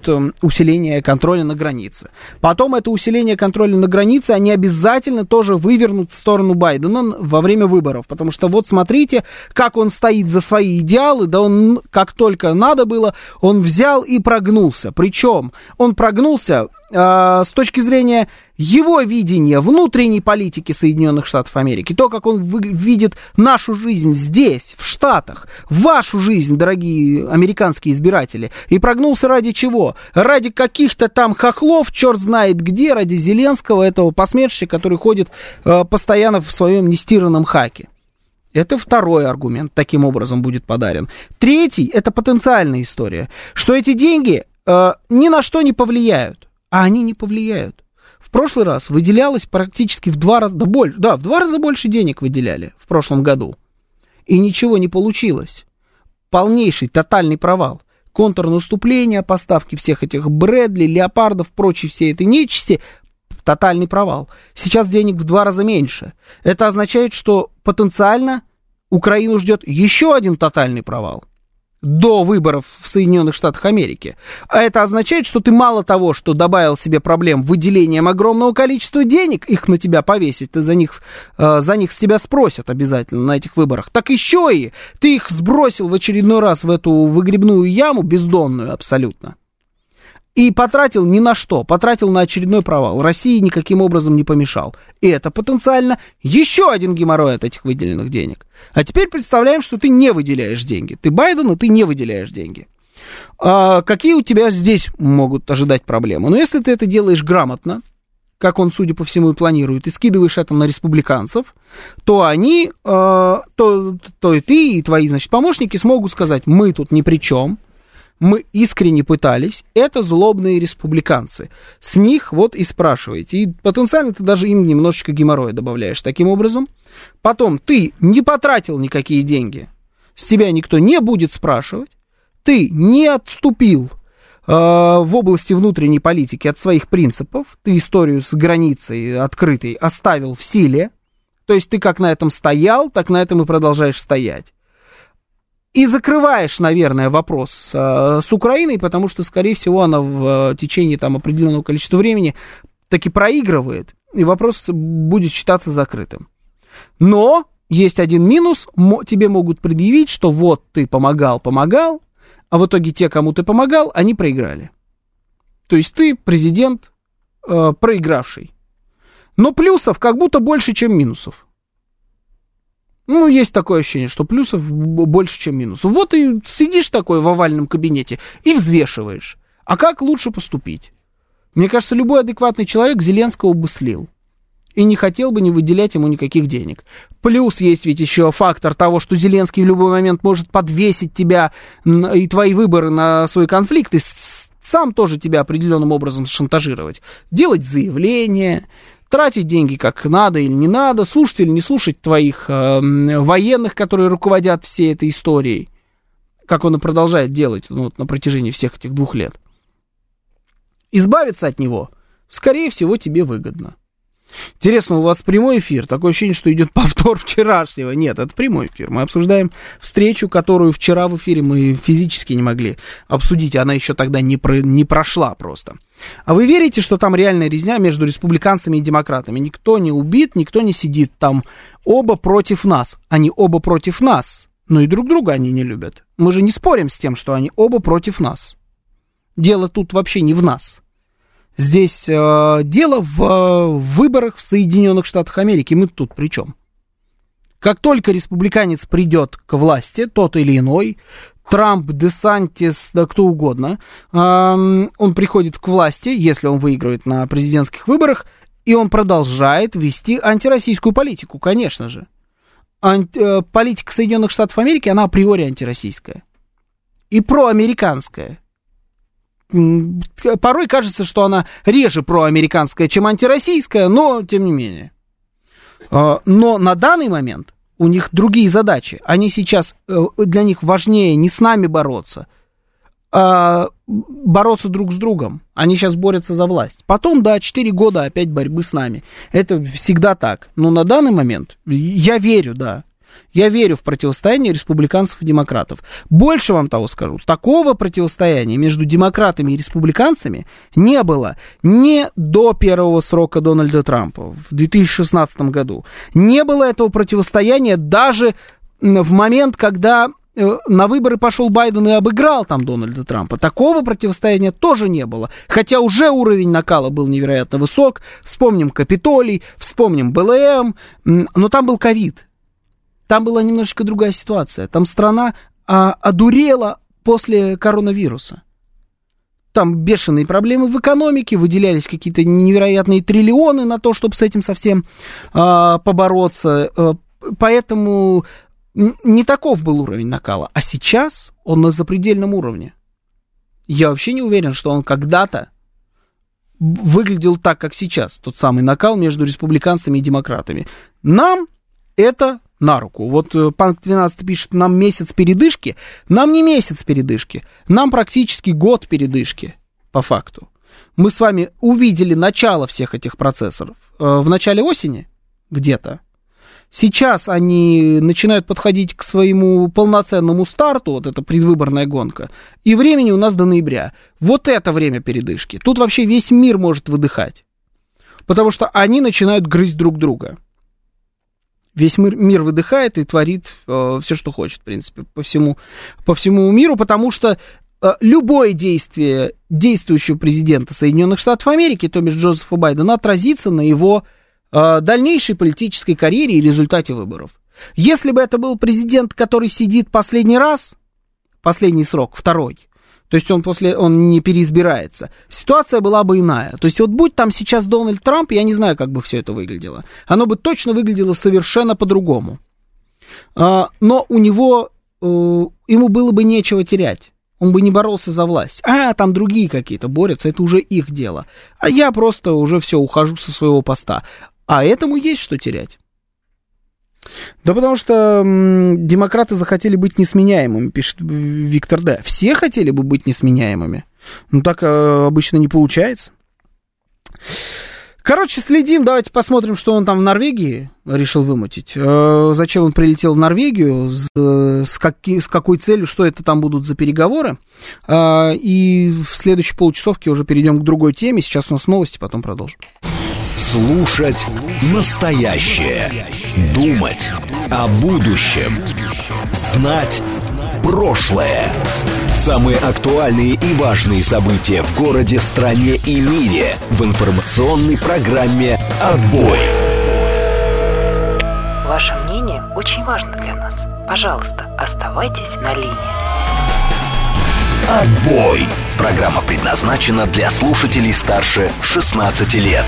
требуют усиления контроля на границе. Потом это усиление контроля на границе они обязательно тоже вывернут в сторону Байдена во время выборов. Потому что вот смотрите, как он стоит за свои идеалы, да он, как только надо было, он взял и прогнулся. Причем он прогнулся э, с точки зрения его видения внутренней политики Соединенных Штатов Америки, то, как он вы, видит нашу жизнь здесь, в Штатах, вашу жизнь, дорогие американские избиратели, и прогнулся ради чего? Ради каких-то там хохлов, черт знает где, ради Зеленского, этого посмешища, который ходит э, постоянно в своем нестиранном хаке. Это второй аргумент, таким образом будет подарен. Третий, это потенциальная история, что эти деньги э, ни на что не повлияют, а они не повлияют. В прошлый раз выделялось практически в два раза, да, больше, да, в два раза больше денег выделяли в прошлом году. И ничего не получилось. Полнейший, тотальный провал. Контрнаступление, поставки всех этих Брэдли, Леопардов, прочей всей этой нечисти. Тотальный провал. Сейчас денег в два раза меньше. Это означает, что потенциально Украину ждет еще один тотальный провал. До выборов в Соединенных Штатах Америки. А это означает, что ты мало того, что добавил себе проблем выделением огромного количества денег, их на тебя повесить, ты за них, э, за них с тебя спросят обязательно на этих выборах, так еще и ты их сбросил в очередной раз в эту выгребную яму, бездонную абсолютно, и потратил ни на что, потратил на очередной провал. России никаким образом не помешал. И это потенциально еще один геморрой от этих выделенных денег. А теперь представляем, что ты не выделяешь деньги. Ты Байден, и ты не выделяешь деньги. А какие у тебя здесь могут ожидать проблемы? Но если ты это делаешь грамотно, как он, судя по всему, и планирует, и скидываешь это на республиканцев, то они, то, то и ты, и твои, значит, помощники смогут сказать: мы тут ни при чем. Мы искренне пытались, это злобные республиканцы. С них вот и спрашиваете. И потенциально ты даже им немножечко геморроя добавляешь таким образом. Потом ты не потратил никакие деньги, с тебя никто не будет спрашивать. Ты не отступил э, в области внутренней политики от своих принципов. Ты историю с границей открытой оставил в силе. То есть ты как на этом стоял, так на этом и продолжаешь стоять. И закрываешь, наверное, вопрос э, с Украиной, потому что, скорее всего, она в э, течение там определенного количества времени таки проигрывает, и вопрос будет считаться закрытым. Но есть один минус, мо, тебе могут предъявить, что вот ты помогал, помогал, а в итоге те, кому ты помогал, они проиграли. То есть ты президент э, проигравший. Но плюсов как будто больше, чем минусов. Ну, есть такое ощущение, что плюсов больше, чем минусов. Вот и сидишь такой в овальном кабинете и взвешиваешь. А как лучше поступить? Мне кажется, любой адекватный человек Зеленского бы слил. И не хотел бы не выделять ему никаких денег. Плюс есть ведь еще фактор того, что Зеленский в любой момент может подвесить тебя и твои выборы на свой конфликт, и сам тоже тебя определенным образом шантажировать. Делать заявления, тратить деньги как надо или не надо, слушать или не слушать твоих э, военных, которые руководят всей этой историей, как он и продолжает делать ну, на протяжении всех этих двух лет. Избавиться от него, скорее всего, тебе выгодно. Интересно, у вас прямой эфир? Такое ощущение, что идет повтор вчерашнего. Нет, это прямой эфир. Мы обсуждаем встречу, которую вчера в эфире мы физически не могли обсудить. Она еще тогда не, про, не прошла просто. А вы верите, что там реальная резня между республиканцами и демократами? Никто не убит, никто не сидит там. Оба против нас. Они оба против нас. Но и друг друга они не любят. Мы же не спорим с тем, что они оба против нас. Дело тут вообще не в нас. Здесь э, дело в э, выборах в Соединенных Штатах Америки. Мы тут при чем? Как только республиканец придет к власти, тот или иной, Трамп, Десантис, да кто угодно, э, он приходит к власти, если он выигрывает на президентских выборах, и он продолжает вести антироссийскую политику, конечно же. Анти, э, политика Соединенных Штатов Америки, она априори антироссийская. И проамериканская. Порой кажется, что она реже проамериканская, чем антироссийская, но тем не менее. Но на данный момент у них другие задачи. Они сейчас, для них важнее не с нами бороться, а бороться друг с другом. Они сейчас борются за власть. Потом, да, четыре года опять борьбы с нами. Это всегда так. Но на данный момент я верю, да, Я верю в противостояние республиканцев и демократов. Больше вам того скажу. Такого противостояния между демократами и республиканцами не было ни до первого срока Дональда Трампа в две тысячи шестнадцатом году. Не было этого противостояния даже в момент, когда на выборы пошел Байден и обыграл там Дональда Трампа. Такого противостояния тоже не было. Хотя уже уровень накала был невероятно высок. Вспомним Капитолий, вспомним Бэ Эл Эм. Но там был ковид. Там была немножечко другая ситуация. Там страна а, одурела после коронавируса. Там бешеные проблемы в экономике, выделялись какие-то невероятные триллионы на то, чтобы с этим совсем а, побороться. А, поэтому не таков был уровень накала. А сейчас он на запредельном уровне. Я вообще не уверен, что он когда-то выглядел так, как сейчас. Тот самый накал между республиканцами и демократами. Нам это на руку. Вот Панк двенадцать пишет, нам месяц передышки. Нам не месяц передышки. Нам практически год передышки, по факту. Мы с вами увидели начало всех этих процессов в начале осени где-то. Сейчас они начинают подходить к своему полноценному старту, вот эта предвыборная гонка, и времени у нас до ноября. Вот это время передышки. Тут вообще весь мир может выдыхать, потому что они начинают грызть друг друга. Весь мир, мир выдыхает и творит э, все, что хочет, в принципе, по всему, по всему миру, потому что э, любое действие действующего президента Соединенных Штатов Америки, то бишь Джозефа Байдена, отразится на его э, дальнейшей политической карьере и результате выборов. Если бы это был президент, который сидит последний раз, последний срок, второй, то есть он, после, он не переизбирается, ситуация была бы иная. То есть вот будь там сейчас Дональд Трамп, я не знаю, как бы все это выглядело. Оно бы точно выглядело совершенно по-другому. А, но у него, э, ему было бы нечего терять. Он бы не боролся за власть. А, там другие какие-то борются, это уже их дело. А я просто уже все, ухожу со своего поста. А этому есть что терять. Да потому что м, демократы захотели быть несменяемыми, пишет Виктор Д. Все хотели бы быть несменяемыми. Но так э, обычно не получается. Короче, следим, давайте посмотрим, что он там в Норвегии решил вымутить. Э, зачем он прилетел в Норвегию, с, с, каки, с какой целью, что это там будут за переговоры. Э, и в следующей получасовке уже перейдем к другой теме. Сейчас у нас новости, потом продолжим. Слушать настоящее. Думать о будущем. Знать прошлое. Самые актуальные и важные события в городе, стране и мире в информационной программе «Отбой». Ваше мнение очень важно для нас. Пожалуйста, оставайтесь на линии. «Отбой». Программа предназначена для слушателей старше шестнадцати лет.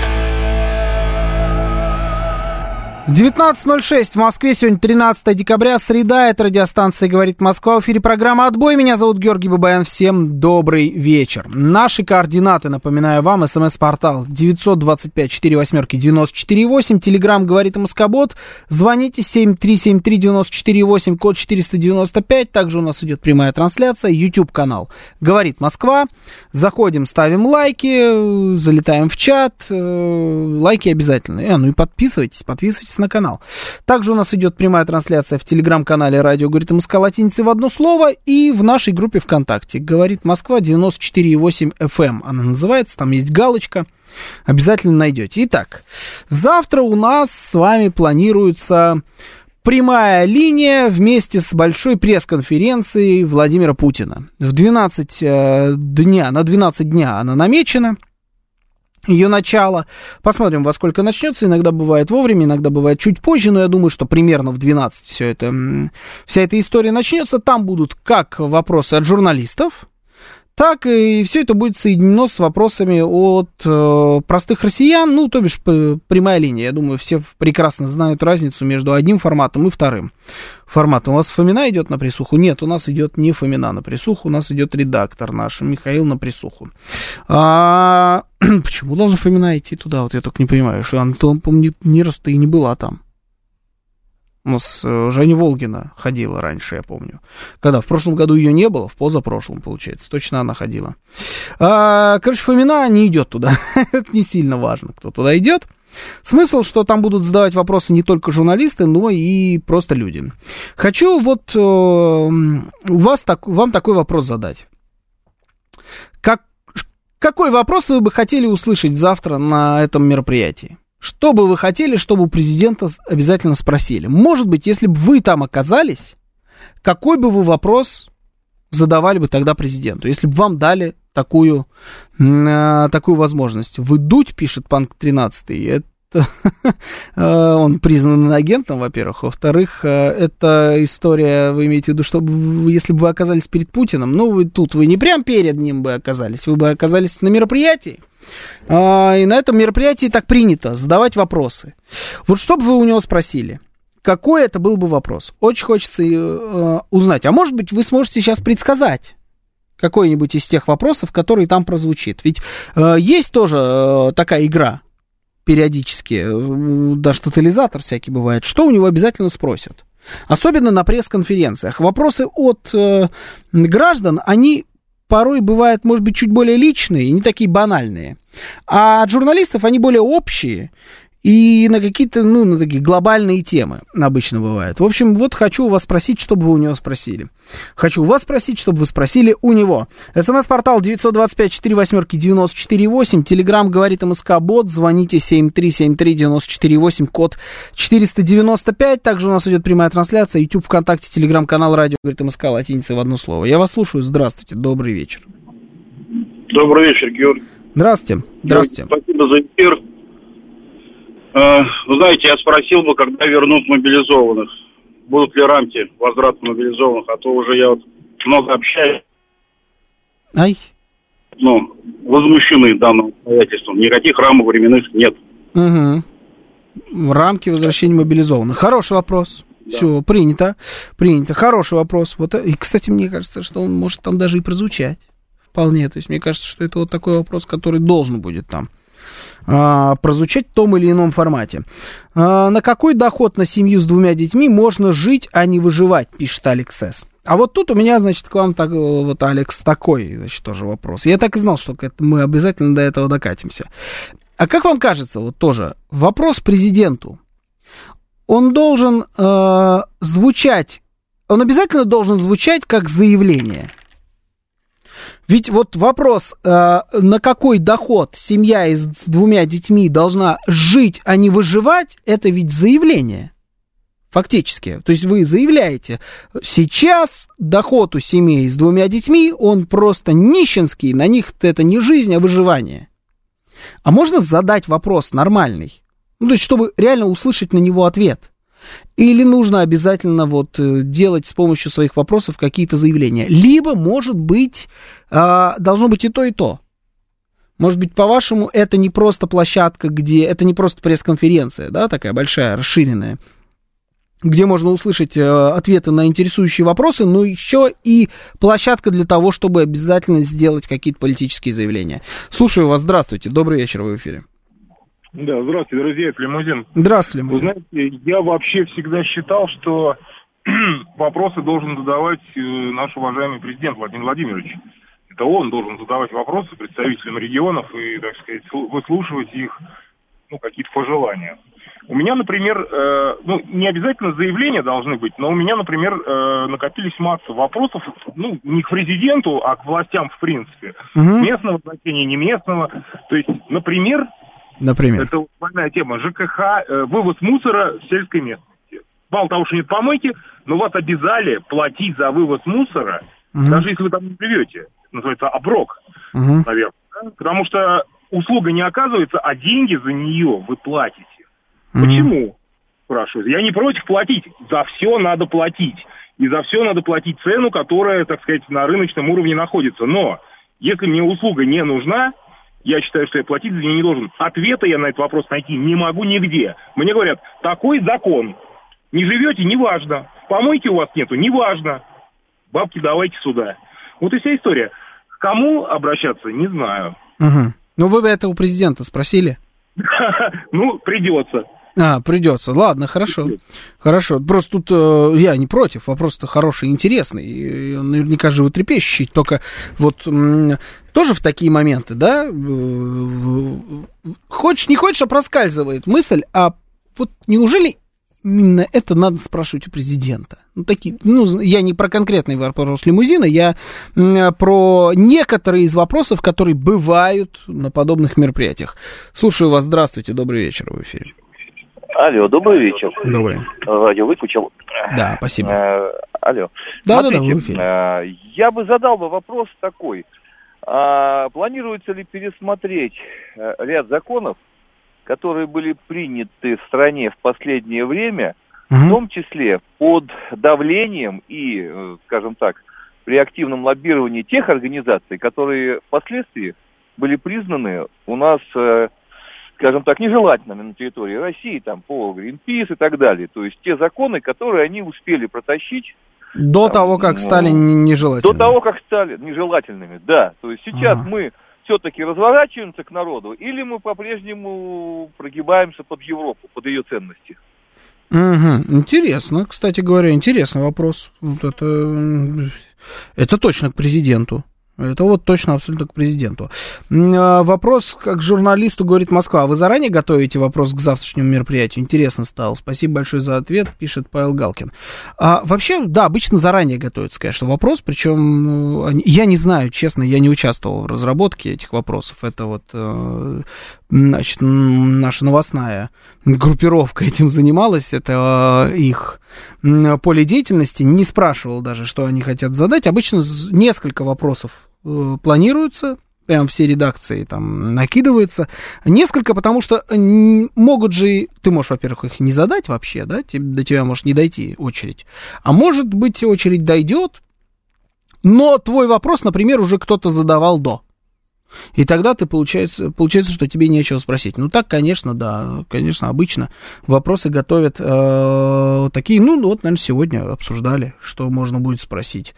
девятнадцать ноль шесть в Москве, сегодня тринадцатое декабря, среда, это радиостанция «Говорит Москва», в эфире программа «Отбой», меня зовут Георгий Бабаян, всем добрый вечер. Наши координаты, напоминаю вам, смс-портал девятьсот двадцать пять сорок восемь девяносто четыре восемь, телеграмм «Говорит Москобот», звоните семь три семь три девяносто четыре восемь, код четыреста девяносто пять, также у нас идет прямая трансляция, YouTube-канал «Говорит Москва», заходим, ставим лайки, залетаем в чат, лайки обязательно, э, ну и подписывайтесь, подписывайтесь на канал. Также у нас идет прямая трансляция в телеграм-канале «Радио говорит МСК» латиницей в одно слово и в нашей группе ВКонтакте «Говорит Москва» девяносто четыре и восемь эф эм. Она называется, там есть галочка. Обязательно найдете. Итак, завтра у нас с вами планируется прямая линия вместе с большой пресс-конференцией Владимира Путина. В двенадцать дня, на двенадцать дня она намечена. Ее начало. Посмотрим, во сколько начнется. Иногда бывает вовремя, иногда бывает чуть позже, но я думаю, что примерно в двенадцать все это, вся эта история начнется. Там будут как вопросы от журналистов, так и все это будет соединено с вопросами от э, простых россиян, ну, то бишь прямая линия. Я думаю, все прекрасно знают разницу между одним форматом и вторым форматом. У вас Фомина идет на присуху? Нет, у нас идет не Фомина на присуху, у нас идет редактор наш, Михаил на присуху. А, почему должен Фомина идти туда? Вот я только не понимаю, что она, помню, ни раз-то и не была там. У нас Женя Волгина ходила раньше, я помню. Когда? В прошлом году ее не было, в позапрошлом, получается. Точно она ходила. А, короче, Фомина не идет туда. Это не сильно важно, кто туда идет. Смысл, что там будут задавать вопросы не только журналисты, но и просто люди. Хочу вот э, у вас так, вам такой вопрос задать. Как, какой вопрос вы бы хотели услышать завтра на этом мероприятии? Что бы вы хотели, чтобы у президента обязательно спросили? Может быть, если бы вы там оказались, какой бы вы вопрос задавали бы тогда президенту, если бы вам дали такую, э, такую возможность? Вы Дудь, пишет Панк тринадцатый, это он признан агентом, во-первых. Во-вторых, это история, вы имеете в виду, что если бы вы оказались перед Путиным, ну, вы тут вы не прям перед ним бы оказались, вы бы оказались на мероприятии, и на этом мероприятии так принято задавать вопросы. Вот что бы вы у него спросили? Какой это был бы вопрос? Очень хочется э, узнать. А может быть, вы сможете сейчас предсказать какой-нибудь из тех вопросов, который там прозвучит. Ведь э, есть тоже э, такая игра периодически, э, даже тотализатор всякий бывает, что у него обязательно спросят. Особенно на пресс-конференциях. Вопросы от э, граждан, они порой бывают, может быть, чуть более личные, не такие банальные. А от журналистов они более общие. И на какие-то, ну, на такие глобальные темы обычно бывает. В общем, вот хочу у вас спросить, чтобы вы у него спросили. Хочу у вас спросить, чтобы вы спросили у него. СМС-портал девять два пять четыре восемь девяносто четыре восемь. Телеграм говорит МСК-бот. Звоните семь три семь три девяносто четыре восемь, код четыреста девяносто пять. Также у нас идет прямая трансляция. YouTube, ВКонтакте, Телеграм-канал, радио говорит МСК, латиницей в одно слово. Я вас слушаю. Здравствуйте. Добрый вечер. Добрый вечер, Георгий. Здравствуйте. Здравствуйте. Спасибо за эфир. Вы знаете, я спросил бы, когда вернут мобилизованных. Будут ли рамки возврата мобилизованных, а то уже я вот много общаюсь. Ай. Ну, возмущены данным обстоятельством. Никаких рамок временных нет. Угу. Рамки возвращения мобилизованных. Хороший вопрос. Да. Все, принято. Принято. Хороший вопрос. Вот, и, кстати, мне кажется, что он может там даже и прозвучать. Вполне. То есть, мне кажется, что это вот такой вопрос, который должен будет там а, прозвучать в том или ином формате. А, на какой доход на семью с двумя детьми можно жить, а не выживать, пишет Алекс С. А вот тут у меня, значит, к вам так, вот, Алекс, такой, значит, тоже вопрос. Я так и знал, что мы обязательно до этого докатимся. А как вам кажется, вот тоже вопрос президенту, он должен э, звучать, он обязательно должен звучать как заявление? Ведь вот вопрос, э, на какой доход семья с двумя детьми должна жить, а не выживать, это ведь заявление. Фактически. То есть вы заявляете, сейчас доход у семей с двумя детьми, он просто нищенский, на них это не жизнь, а выживание. А можно задать вопрос нормальный? Ну, то есть, чтобы реально услышать на него ответ. Или нужно обязательно вот делать с помощью своих вопросов какие-то заявления. Либо, может быть, должно быть и то, и то. Может быть, по-вашему, это не просто площадка, где... Это не просто пресс-конференция, да, такая большая, расширенная, где можно услышать ответы на интересующие вопросы, но еще и площадка для того, чтобы обязательно сделать какие-то политические заявления. Слушаю вас. Здравствуйте. Добрый вечер, вы в эфире. Да, здравствуйте, друзья, это Лимузин. Здравствуйте, Лимузин. Вы знаете, я вообще всегда считал, что вопросы должен задавать наш уважаемый президент Владимир Владимирович. Это он должен задавать вопросы представителям регионов и, так сказать, выслушивать их, ну, какие-то пожелания. У меня, например, э, ну, не обязательно заявления должны быть, но у меня, например, э, накопились масса вопросов, ну, не к президенту, а к властям в принципе. Uh-huh. Местного значения, не местного. То есть, например... Например. Это больная тема. ЖКХ, э, вывоз мусора в сельской местности. Мало того, что нет помойки, но вас обязали платить за вывоз мусора, uh-huh. даже если вы там не живете. Называется оброк, uh-huh. наверное. Да? Потому что услуга не оказывается, а деньги за нее вы платите. Uh-huh. Почему? Спрашиваю. Я не против платить. За все надо платить. И за все надо платить цену, которая, так сказать, на рыночном уровне находится. Но если мне услуга не нужна, я считаю, что я платить за нее не должен. Ответа я на этот вопрос найти не могу нигде. Мне говорят, такой закон. Не живете, неважно. Помойки у вас нету, неважно. Бабки давайте сюда. Вот и вся история. К кому обращаться, не знаю. Угу. Ну, вы бы это у президента спросили? Ну, придется. А, придется. Ладно, хорошо. Хорошо. Просто тут э, я не против. Вопрос-то хороший, интересный. И наверняка животрепещущий. Только вот м- тоже в такие моменты, да, хочешь, не хочешь, а проскальзывает мысль, а вот неужели именно это надо спрашивать у президента? Ну, такие, ну, я не про конкретный вопрос лимузина, я м- про некоторые из вопросов, которые бывают на подобных мероприятиях. Слушаю вас. Здравствуйте. Добрый вечер в эфире. Алло, добрый вечер. Добрый. Радио выключил. Да, спасибо. Э, алло. Да, Смотрите, да, да, в эфире. Э, я бы задал бы вопрос такой. А, планируется ли пересмотреть э, ряд законов, которые были приняты в стране в последнее время, угу. в том числе под давлением и, э, скажем так, при активном лоббировании тех организаций, которые впоследствии были признаны у нас... Э, скажем так, нежелательными на территории России, там, по Greenpeace и так далее. То есть те законы, которые они успели протащить... До там, того, как ну, стали нежелательными. До того, как стали нежелательными, да. То есть сейчас ага. мы все-таки разворачиваемся к народу, или мы по-прежнему прогибаемся под Европу, под ее ценности? Угу. Интересно, кстати говоря, интересный вопрос. Вот это, это точно к президенту. Это вот точно абсолютно к президенту. Вопрос, как журналисту, говорит Москва. Вы заранее готовите вопрос к завтрашнему мероприятию? Интересно стало. Спасибо большое за ответ, пишет Павел Галкин. А, вообще, да, обычно заранее готовится, конечно, вопрос. Причем, я не знаю, честно, я не участвовал в разработке этих вопросов. Это вот, значит, наша новостная группировка этим занималась. Это их поле деятельности. Не спрашивал даже, что они хотят задать. Обычно несколько вопросов планируются, прям все редакции там накидываются. Несколько, потому что могут же, ты можешь, во-первых, их не задать вообще, да, до тебя может не дойти очередь. А может быть, очередь дойдет, но твой вопрос, например, уже кто-то задавал до. И тогда ты, получается, получается, что тебе нечего спросить. Ну, так, конечно, да, конечно, обычно вопросы готовят э, такие, ну, вот, наверное, сегодня обсуждали, что можно будет спросить.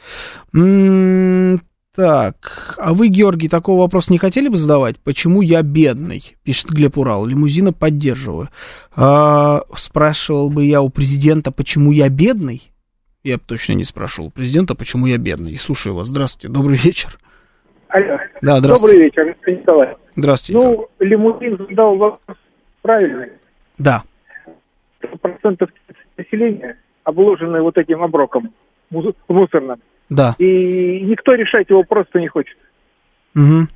М-м- так, а вы, Георгий, такого вопроса не хотели бы задавать? Почему я бедный? Пишет Глеб Урал, лимузина поддерживаю. А, спрашивал бы я у президента, почему я бедный? Я бы точно не спрашивал у президента, почему я бедный. Слушаю вас, здравствуйте, добрый вечер. Алло. Да, здравствуйте. Добрый вечер, Николай. Здравствуйте. Ну, лимузин задал вопрос правильный. Да. Процентов населения обложены вот этим оброком мусорным. Да. И никто решать его просто не хочет. Угу.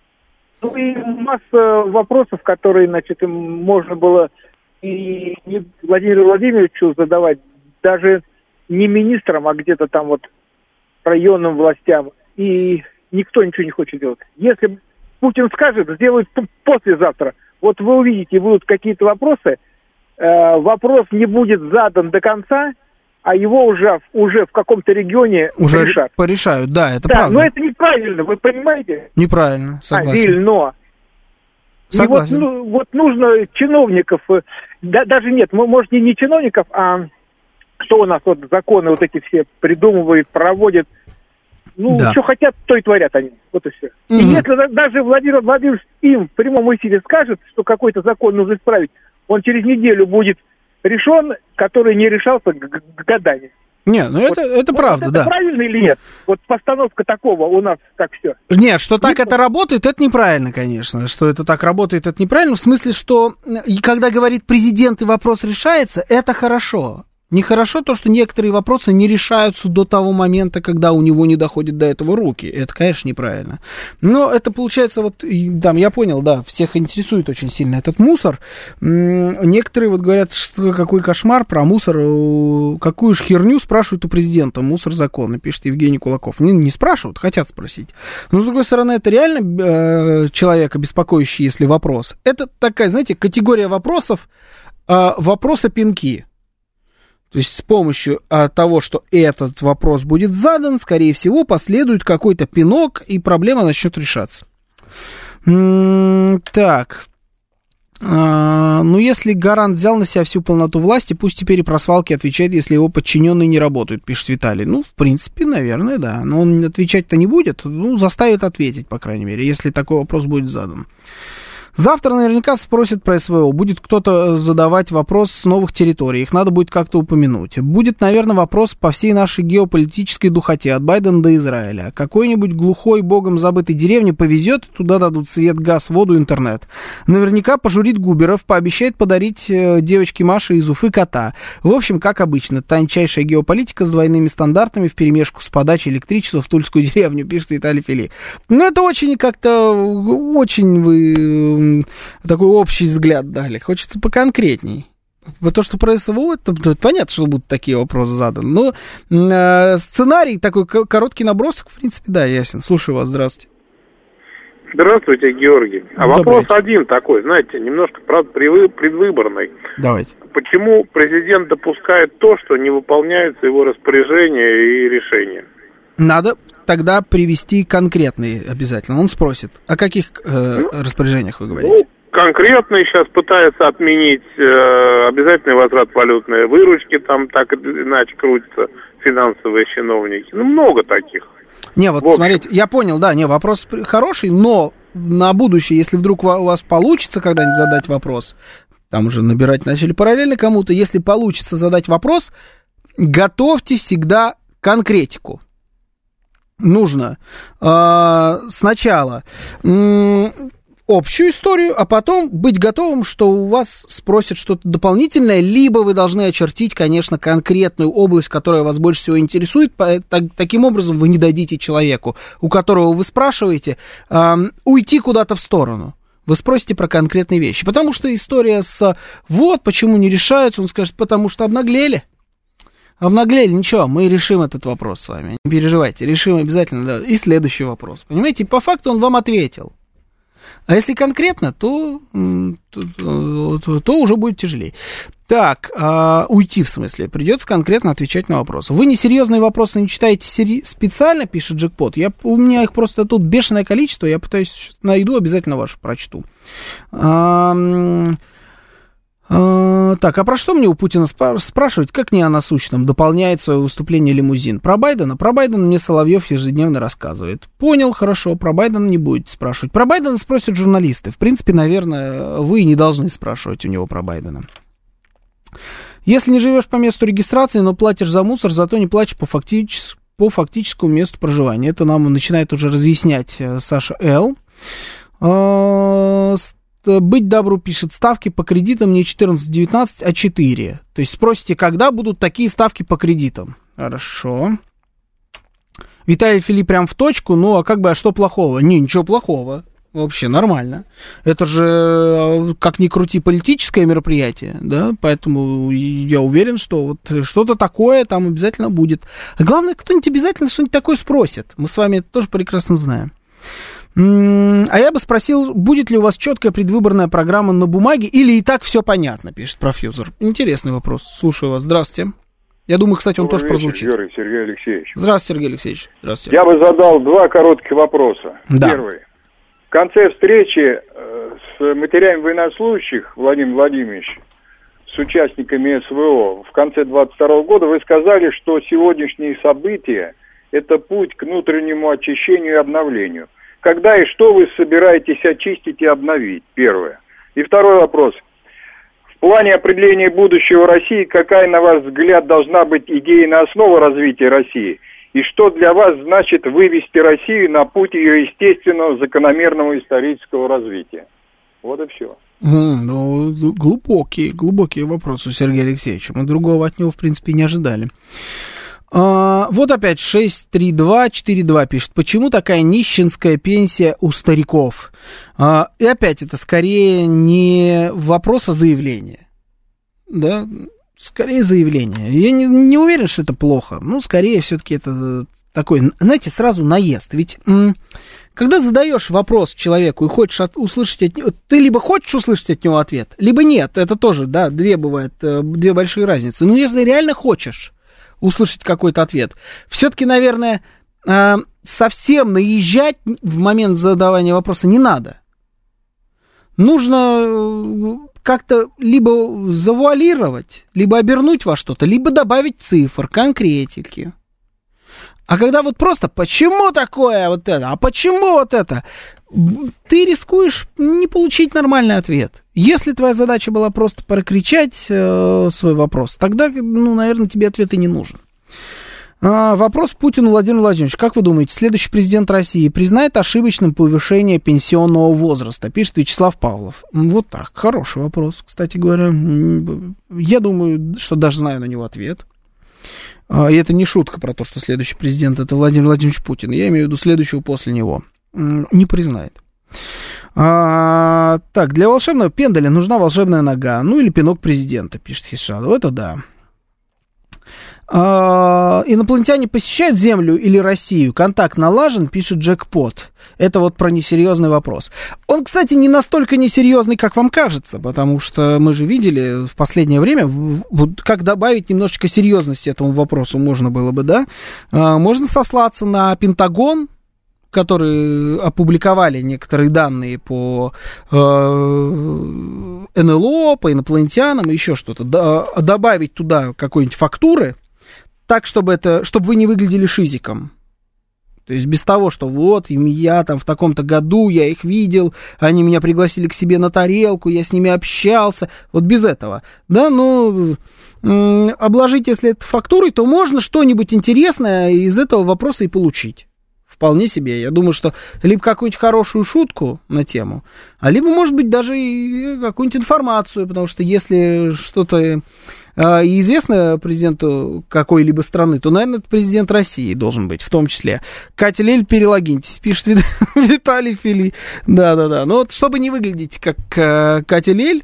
Ну и масса вопросов, которые, значит, им можно было и не Владимиру Владимировичу задавать, даже не министрам, а где-то там вот районным властям. И никто ничего не хочет делать. Если Путин скажет, сделают послезавтра. Вот вы увидите, будут какие-то вопросы. Э, вопрос не будет задан до конца, а его уже, уже в каком-то регионе уже решат. Порешают, да, это да, правда. Но это неправильно, вы понимаете? Неправильно, согласен. А, Виль, но. Согласен. И вот, ну, вот нужно чиновников, да, даже нет, может не, не чиновников, а кто у нас вот законы вот эти все придумывает, проводит. Ну, да. Что хотят, то и творят они. Вот и все. Угу. И если даже Владимир Владимирович им в прямом эфире скажет, что какой-то закон нужно исправить, он через неделю будет решен, который не решался годами. Не, ну это, вот, это вот правда, это да. Правильно или нет? Вот постановка такого у нас так все. Нет, что так не это работает, это неправильно, конечно. Что это так работает, это неправильно. В смысле, что и когда говорит президент и вопрос решается, это хорошо. Нехорошо то, что некоторые вопросы не решаются до того момента, когда у него не доходят до этого руки. Это, конечно, неправильно. Но это получается, вот, там, я понял, да, всех интересует очень сильно этот мусор. Некоторые вот говорят, что какой кошмар про мусор, какую ж херню спрашивают у президента. Мусор закона, пишет Евгений Кулаков. Не, не спрашивают, хотят спросить. Но, с другой стороны, это реально э, человека беспокоящий, если вопрос. Это такая, знаете, категория вопросов, э, вопроса-пинки. То есть с помощью а, того, что этот вопрос будет задан, скорее всего, последует какой-то пинок, и проблема начнет решаться. М-м- так. А, ну, если гарант взял на себя всю полноту власти, пусть теперь и про свалки отвечает, если его подчиненные не работают, пишет Виталий. Ну, в принципе, наверное, да. Но он отвечать-то не будет, ну, заставит ответить, по крайней мере, если такой вопрос будет задан. Завтра наверняка спросят про СВО. Будет кто-то задавать вопрос с новых территорий. Их надо будет как-то упомянуть. Будет, наверное, вопрос по всей нашей геополитической духоте от Байдена до Израиля. Какой-нибудь глухой, богом забытой деревне повезет, туда дадут свет, газ, воду, интернет. Наверняка пожурит Губеров, пообещает подарить девочке Маше из Уфы кота. В общем, как обычно, тончайшая геополитика с двойными стандартами вперемешку с подачей электричества в Тульскую деревню, пишет Виталий Фили. Ну, это очень как-то, очень вы... такой общий взгляд дали. Хочется поконкретней. То, что про СВО, это, это понятно, что будут такие вопросы заданы. Но э, сценарий, такой короткий набросок, в принципе, да, ясен. Слушаю вас, здравствуйте. Здравствуйте, Георгий. А Добрый вопрос вечер. один такой, знаете, немножко, правда, предвыборный. Давайте. Почему президент допускает то, что не выполняются его распоряжения и решения? Надо тогда привести конкретные обязательно. Он спросит, о каких э, ну, распоряжениях вы говорите? Ну, конкретно сейчас пытаются отменить э, обязательный возврат валютной выручки, там так иначе крутятся финансовые чиновники. Ну, много таких. Не, вот смотрите, я понял, да, не, вопрос хороший, но на будущее, если вдруг у вас получится когда-нибудь задать вопрос, там уже набирать начали параллельно кому-то, если получится задать вопрос, готовьте всегда конкретику. Нужно э, сначала м- общую историю, а потом быть готовым, что у вас спросят что-то дополнительное, либо вы должны очертить, конечно, конкретную область, которая вас больше всего интересует. Так, таким образом вы не дадите человеку, у которого вы спрашиваете, э, уйти куда-то в сторону. Вы спросите про конкретные вещи. Потому что история с «вот, почему не решаются», он скажет, потому что обнаглели. Обнаглели, ничего, мы решим этот вопрос с вами. Не переживайте, решим обязательно. Да. И следующий вопрос. Понимаете, по факту он вам ответил. А если конкретно, то, то, то, то уже будет тяжелее. Так, а, уйти в смысле. Придется конкретно отвечать на вопросы. Вы несерьезные вопросы не читаете сери... специально, пишет Джекпот. Я, у меня их просто тут бешеное количество. Я пытаюсь, найду, обязательно ваши прочту. А, а, так, а про что мне у Путина спра- спрашивать, как не о насущном? Дополняет свое выступление лимузин. Про Байдена? Про Байдена мне Соловьев ежедневно рассказывает. Понял, хорошо, про Байдена не будете спрашивать. Про Байдена спросят журналисты. В принципе, наверное, вы не должны спрашивать у него про Байдена. Если не живешь по месту регистрации, но платишь за мусор, зато не платишь по, фактич... по фактическому месту проживания. Это нам начинает уже разъяснять Саша Л. Быть добру пишет, ставки по кредитам не четырнадцать девятнадцать, а четыре. То есть спросите, когда будут такие ставки по кредитам? Хорошо. Виталий Филипп прям в точку, ну а как бы, а что плохого? Не, ничего плохого. Вообще нормально. Это же, как ни крути, политическое мероприятие, да, поэтому я уверен, что вот что-то такое там обязательно будет. А главное, кто-нибудь обязательно что-нибудь такое спросит. Мы с вами это тоже прекрасно знаем. А я бы спросил, будет ли у вас четкая предвыборная программа на бумаге, или и так все понятно, пишет профьюзер. Интересный вопрос. Слушаю вас. Здравствуйте. Я думаю, кстати, он Добрый тоже вечер, прозвучит. Георгий Сергей Алексеевич. Здравствуйте, Сергей Алексеевич. Здравствуйте. Я бы задал два коротких вопроса. Да. Первый. В конце встречи с матерями военнослужащих, Владимир Владимирович, с участниками СВО в конце двадцать второго года вы сказали, что сегодняшние события – это путь к внутреннему очищению и обновлению. Когда и что вы собираетесь очистить и обновить? Первое. И второй вопрос. В плане определения будущего России, какая, на ваш взгляд, должна быть идейная основа развития России? И что для вас значит вывести Россию на путь ее естественного, закономерного исторического развития? Вот и все. Mm, ну, глубокие, глубокие вопросы у Сергея Алексеевича. Мы другого от него, в принципе, не ожидали. А, вот опять шесть три два четыре два пишет. Почему такая нищенская пенсия у стариков? А, и опять это скорее не вопрос, а заявление. Да, скорее заявление. Я не, не уверен, что это плохо. Ну, скорее все-таки это такой, знаете, сразу наезд. Ведь м- когда задаешь вопрос человеку и хочешь от, услышать от него, ты либо хочешь услышать от него ответ, либо нет. Это тоже, да, две бывают, две большие разницы. Но если реально хочешь услышать какой-то ответ, все-таки, наверное, совсем наезжать в момент задавания вопроса не надо. Нужно как-то либо завуалировать, либо обернуть во что-то, либо добавить цифр, конкретики. А когда вот просто «почему такое вот это?», «а почему вот это?», ты рискуешь не получить нормальный ответ. Если твоя задача была просто прокричать э, свой вопрос, тогда, ну, наверное, тебе ответ и не нужен. А, вопрос Путину Владимиру Владимировичу. Как вы думаете, следующий президент России признает ошибочным повышение пенсионного возраста? Пишет Вячеслав Павлов. Вот так. Хороший вопрос, кстати говоря. Я думаю, что даже знаю на него ответ. И это не шутка про то, что следующий президент это Владимир Владимирович Путин. Я имею в виду следующего после него. Не признает. А, так, для волшебного пендаля нужна волшебная нога. Ну или пинок президента, пишет Хишадов. Это да. А, инопланетяне посещают Землю или Россию? Контакт налажен, пишет Джекпот. Это вот про несерьезный вопрос. Он, кстати, не настолько несерьезный, как вам кажется, потому что мы же видели в последнее время, вот как добавить немножечко серьезности этому вопросу можно было бы, да? А, можно сослаться на Пентагон, которые опубликовали некоторые данные по э, эн эл о, по инопланетянам и еще что-то, да, добавить туда какой-нибудь фактуры, так, чтобы, это, чтобы вы не выглядели шизиком. То есть без того, что вот, я там в таком-то году, я их видел, они меня пригласили к себе на тарелку, я с ними общался, вот без этого. Да, ну, э, обложить, если это фактурой, то можно что-нибудь интересное из этого вопроса и получить. Вполне себе. Я думаю, что либо какую-нибудь хорошую шутку на тему, а либо, может быть, даже и какую-нибудь информацию, потому что если что-то э, известно президенту какой-либо страны, то, наверное, это президент России должен быть, в том числе. Катя Лель, перелогиньтесь, пишет Виталий Фили. Да-да-да. Но вот, чтобы не выглядеть как э, Катя Лель,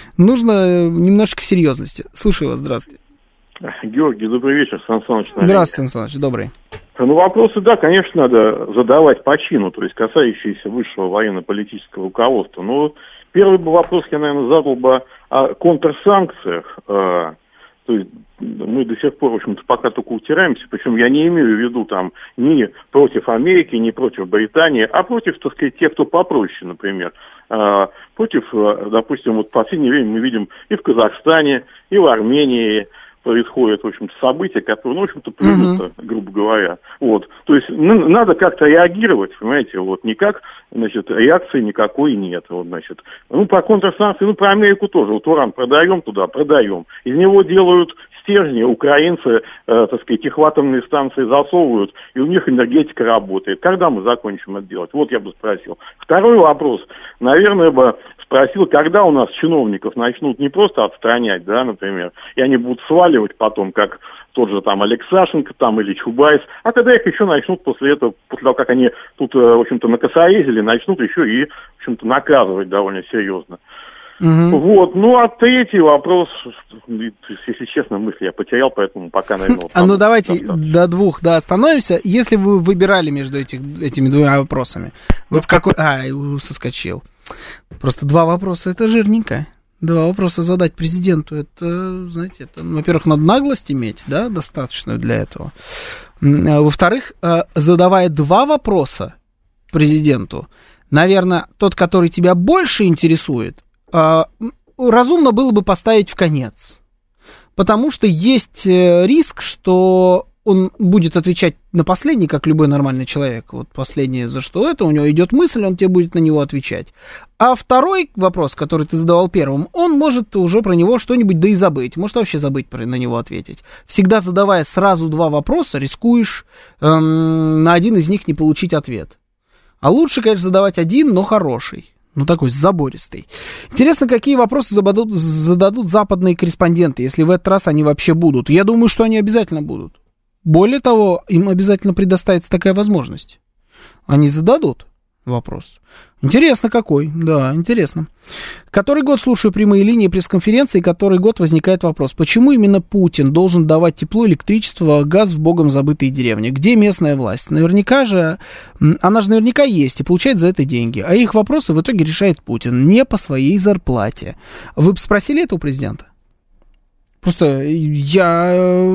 нужно немножечко серьезности. Слушаю вас, здравствуйте. Георгий, добрый вечер, Сан Саныч. Здравствуйте, Сан Саныч, добрый. Ну, вопросы, да, конечно, надо задавать по чину, то есть касающиеся высшего военно-политического руководства. Но первый бы вопрос я, наверное, задал бы о контрсанкциях. То есть мы до сих пор, в общем-то, пока только утираемся, причем я не имею в виду там ни против Америки, ни против Британии, а против, так сказать, тех, кто попроще, например. Против, допустим, вот в последнее время мы видим и в Казахстане, и в Армении происходят, в общем-то, события, которые, ну, в общем-то, плюнутся, uh-huh. грубо говоря. Вот. То есть ну, надо как-то реагировать, понимаете, вот, никак, значит, реакции никакой нет, вот, значит. Ну, про контрсанкции, ну, про Америку тоже, вот уран продаем туда, продаем. Из него делают стержни, украинцы, э, так сказать, их атомные станции засовывают, и у них энергетика работает. Когда мы закончим это делать? Вот я бы спросил. Второй вопрос, наверное, бы спросил, когда у нас чиновников начнут не просто отстранять, да, например, и они будут сваливать потом, как тот же там Алексашенко там или Чубайс, а когда их еще начнут после этого, после того, как они тут, в общем-то, накосорезили, начнут еще и, в общем-то, наказывать довольно серьезно. Угу. Вот, ну а третий вопрос, если честно, мысли я потерял, поэтому пока, наверное... Вот а ну давайте до двух, да, остановимся. Если вы выбирали между этих, этими двумя вопросами, вы какой... А, соскочил. Просто два вопроса, это жирненько. Два вопроса задать президенту, это, знаете, это, во-первых, надо наглость иметь, да, достаточную для этого. Во-вторых, задавая два вопроса президенту, наверное, тот, который тебя больше интересует, разумно было бы поставить в конец. Потому что есть риск, что он будет отвечать на последний, как любой нормальный человек. Вот последнее, за что это, у него идет мысль, он тебе будет на него отвечать. А второй вопрос, который ты задавал первым, он может уже про него что-нибудь да и забыть. Может вообще забыть про, на него ответить. Всегда задавая сразу два вопроса, рискуешь эм, на один из них не получить ответ. А лучше, конечно, задавать один, но хороший. Ну, такой забористый. Интересно, какие вопросы зададут, зададут западные корреспонденты, если в этот раз они вообще будут. Я думаю, что они обязательно будут. Более того, им обязательно предоставится такая возможность. Они зададут вопрос. Интересно какой, да, интересно. Который год слушаю прямые линии пресс-конференции, который год возникает вопрос, почему именно Путин должен давать тепло, электричество, газ в богом забытые деревни? Где местная власть? Наверняка же, она же наверняка есть и получает за это деньги, а их вопросы в итоге решает Путин, не по своей зарплате. Вы бы спросили это у президента? Просто я,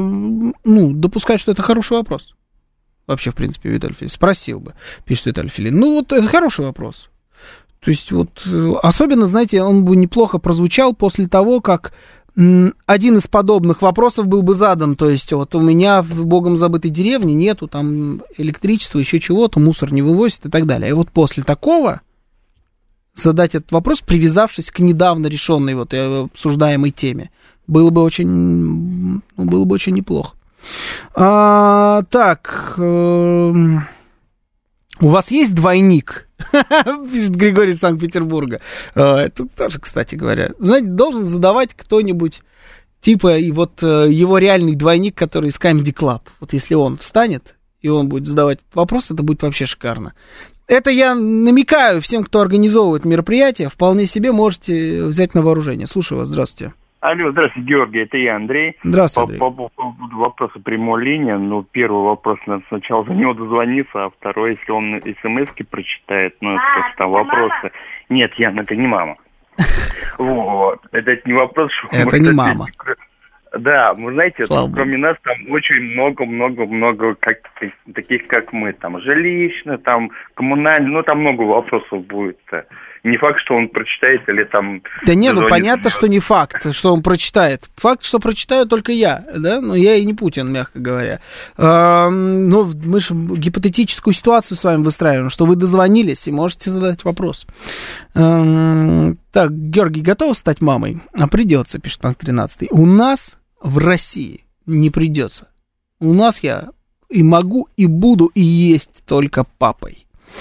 ну, допускаю, что это хороший вопрос. Вообще, в принципе, Виталий Филин. Спросил бы, пишет Виталий Филин. Ну, вот это хороший вопрос. То есть, вот, особенно, знаете, он бы неплохо прозвучал после того, как один из подобных вопросов был бы задан, то есть вот у меня в богом забытой деревне нету там электричества, еще чего-то, мусор не вывозит и так далее. И вот после такого задать этот вопрос, привязавшись к недавно решенной вот обсуждаемой теме, было бы очень, ну, было бы очень неплохо. А, так, э, у вас есть двойник? Пишет Григорий из Санкт-Петербурга. Это тоже, кстати говоря. Знаете, должен задавать кто-нибудь, типа, и вот его реальный двойник, который из Comedy Club. Вот если он встанет, и он будет задавать вопрос, это будет вообще шикарно. Это я намекаю всем, кто организовывает мероприятие, вполне себе можете взять на вооружение. Слушаю вас, здравствуйте. Алло, здравствуйте, Георгий, это я, Андрей. Здравствуйте, По, по, по поводу вопроса прямой линии, ну, первый вопрос, надо сначала за него дозвониться, а второй, если он смс-ки прочитает, ну, это а, там вопросы. Мама? Нет, Яна, это не мама. Вот, это не вопрос, что... Это не мама. Да, вы знаете, кроме нас там очень много-много-много таких, как мы, там, жилищно, там, коммунально, ну, там много вопросов будет. Не факт, что он прочитает или там... Да нет, ну понятно, что не факт, что он прочитает. Факт, что прочитаю только я, да, но я и не Путин, мягко говоря. А, но мы же гипотетическую ситуацию с вами выстраиваем, что вы дозвонились и можете задать вопрос. А, так, Георгий, готов стать мамой? А придется, пишет Панк тринадцатый. У нас в России не придется. У нас я и могу, и буду, и есть только папой.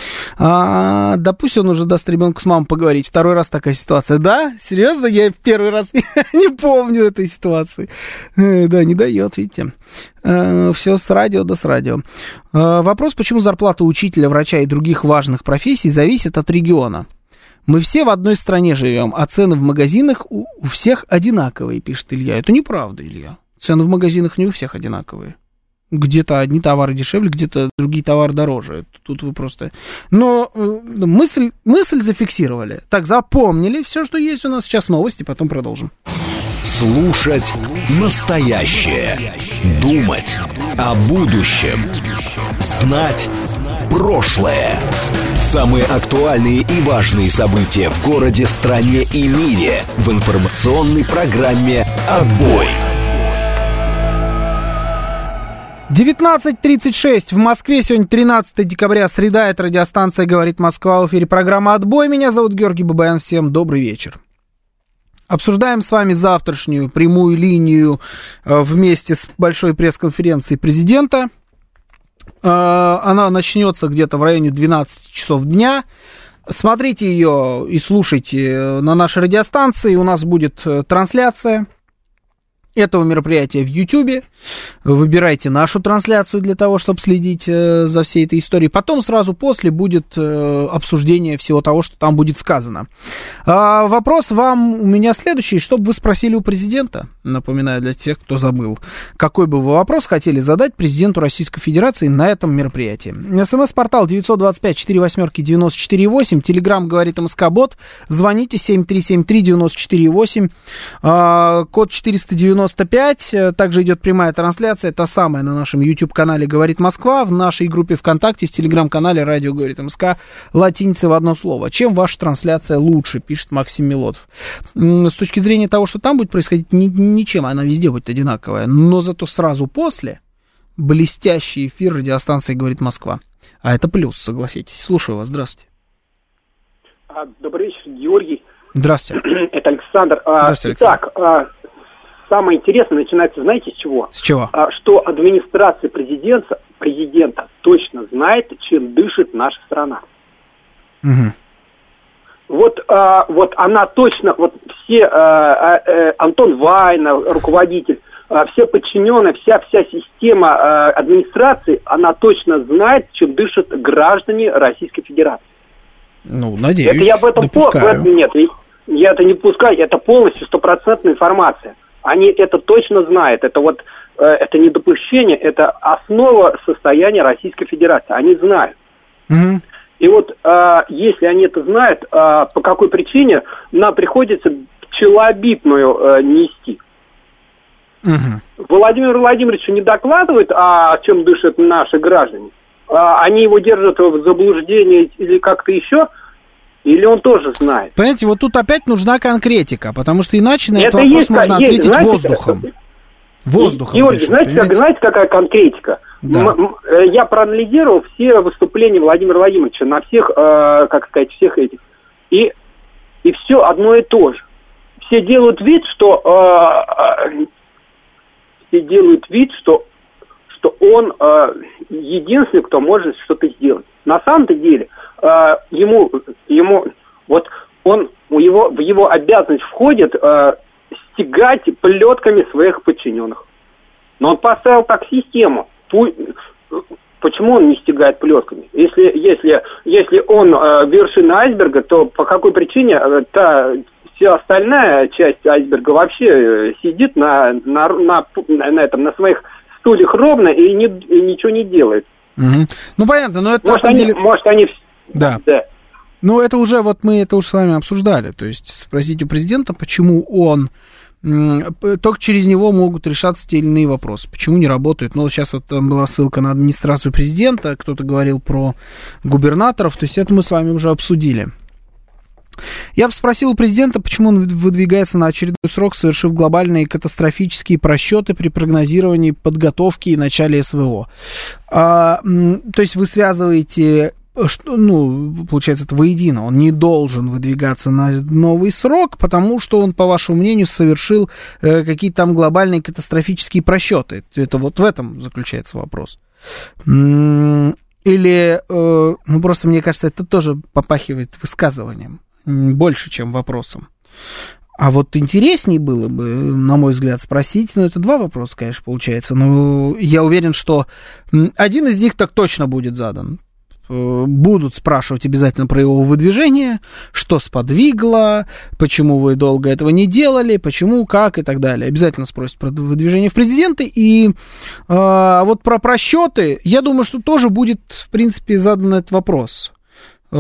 А, да пусть он уже даст ребенку с мамой поговорить. Второй раз такая ситуация. Да? Серьезно? Я первый раз не помню этой ситуации. Да, не дает, видите. Все с радио да с радио. Вопрос, почему зарплата учителя, врача и других важных профессий зависит от региона. Мы все в одной стране живем, а цены в магазинах у, у всех одинаковые, пишет Илья. Это неправда, Илья. Цены в магазинах не у всех одинаковые. Где-то одни товары дешевле, где-то другие товары дороже. Тут вы просто... Но мысль, мысль зафиксировали. Так, запомнили все, что есть у нас. Сейчас новости, потом продолжим. Слушать настоящее. Думать о будущем. Знать прошлое. Самые актуальные и важные события в городе, стране и мире в информационной программе «Отбой». девятнадцать тридцать шесть в Москве, сегодня тринадцатое декабря, среда, это радиостанция «Говорит Москва», в эфире программа «Отбой». Меня зовут Георгий Бабаян, всем добрый вечер. Обсуждаем с вами завтрашнюю прямую линию вместе с большой пресс-конференцией президента. Она начнется где-то в районе двенадцати часов дня. Смотрите ее и слушайте на нашей радиостанции, у нас будет трансляция этого мероприятия в Ютьюбе. Выбирайте нашу трансляцию для того, чтобы следить э, за всей этой историей. Потом сразу после будет э, обсуждение всего того, что там будет сказано. А, вопрос вам у меня следующий. Что бы вы спросили у президента? Напоминаю для тех, кто забыл. Какой бы вы вопрос хотели задать президенту Российской Федерации на этом мероприятии? СМС-портал девятьсот двадцать пять сорок восемь девяносто четыре восемь. Телеграм говорит МСК-бот. Звоните семь три семь три девяносто четыре восемь. А, код четыреста девяносто пять. Также идет прямая трансляция, та самая на нашем YouTube-канале «Говорит Москва», в нашей группе ВКонтакте, в Телеграм-канале «Радио говорит МСК», латиница в одно слово. Чем ваша трансляция лучше, пишет Максим Милотов. С точки зрения того, что там будет происходить, ни, ничем, она везде будет одинаковая. Но зато сразу после блестящий эфир радиостанции «Говорит Москва». А это плюс, согласитесь. Слушаю вас, здравствуйте. Добрый вечер, Георгий. Здравствуйте. Это Александр. Здравствуйте, Александр. Итак, самое интересное начинается, знаете, с чего? С чего? А, что администрация президента, президента точно знает, чем дышит наша страна. Угу. Вот, а, вот она точно, вот все, а, а, Антон Вайна, руководитель, а, все подчиненные, вся, вся система а, администрации, она точно знает, чем дышат граждане Российской Федерации. Ну, надеюсь, это я об этом допускаю. По... Нет, я это не допускаю, это полностью стопроцентная информация. Они это точно знают. Это вот э, это не допущение, это основа состояния Российской Федерации. Они знают. Mm-hmm. И вот э, если они это знают, э, по какой причине нам приходится пчелообитную э, нести. Mm-hmm. Владимир Владимирович не докладывает, о чем дышат наши граждане. Э, они его держат в заблуждении или как-то еще. Или он тоже знает? Понимаете, вот тут опять нужна конкретика, потому что иначе на этот Это вопрос есть, можно есть, ответить знаете, воздухом. Воздухом. Георгий, дышит, знаете, как, знаете, какая конкретика? Да. М- м- я проанализировал все выступления Владимира Владимировича на всех, э, как сказать, всех этих. И, и все одно и то же. Все делают вид, что э, э, все делают вид, что, что он э, единственный, кто может что-то сделать. На самом-то деле, э, ему, ему, вот он, у его, в его обязанность входит э, стягать плетками своих подчиненных. Но он поставил так систему. Почему он не стягает плетками? Если, если, если он э, вершина айсберга, то по какой причине э, та вся остальная часть айсберга вообще э, сидит на, на, на, на, этом, на своих стульях ровно и, не, и ничего не делает? Угу. Ну, понятно, но это может, на самом они, деле... может, они... Да. да. Ну, это уже, вот мы это уже с вами обсуждали. То есть спросить у президента, почему он... Только через него могут решаться те или иные вопросы. Почему не работают? Ну, вот сейчас вот там была ссылка на администрацию президента, кто-то говорил про губернаторов, то есть это мы с вами уже обсудили. Я бы спросил у президента, почему он выдвигается на очередной срок, совершив глобальные катастрофические просчеты при прогнозировании, подготовке и начале СВО. А, то есть вы связываете... Что, ну, получается, это воедино. Он не должен выдвигаться на новый срок, потому что он, по вашему мнению, совершил э, какие-то там глобальные катастрофические просчеты. Это вот в этом заключается вопрос. Или, э, ну, просто, мне кажется, это тоже попахивает высказыванием больше, чем вопросом. А вот интересней было бы, на мой взгляд, спросить, ну, это два вопроса, конечно, получается, но я уверен, что один из них так точно будет задан. Будут спрашивать обязательно про его выдвижение, что сподвигло, почему вы долго этого не делали, почему, как и так далее. Обязательно спросят про выдвижение в президенты. И э, вот про просчеты, я думаю, что тоже будет, в принципе, задан этот вопрос. Э,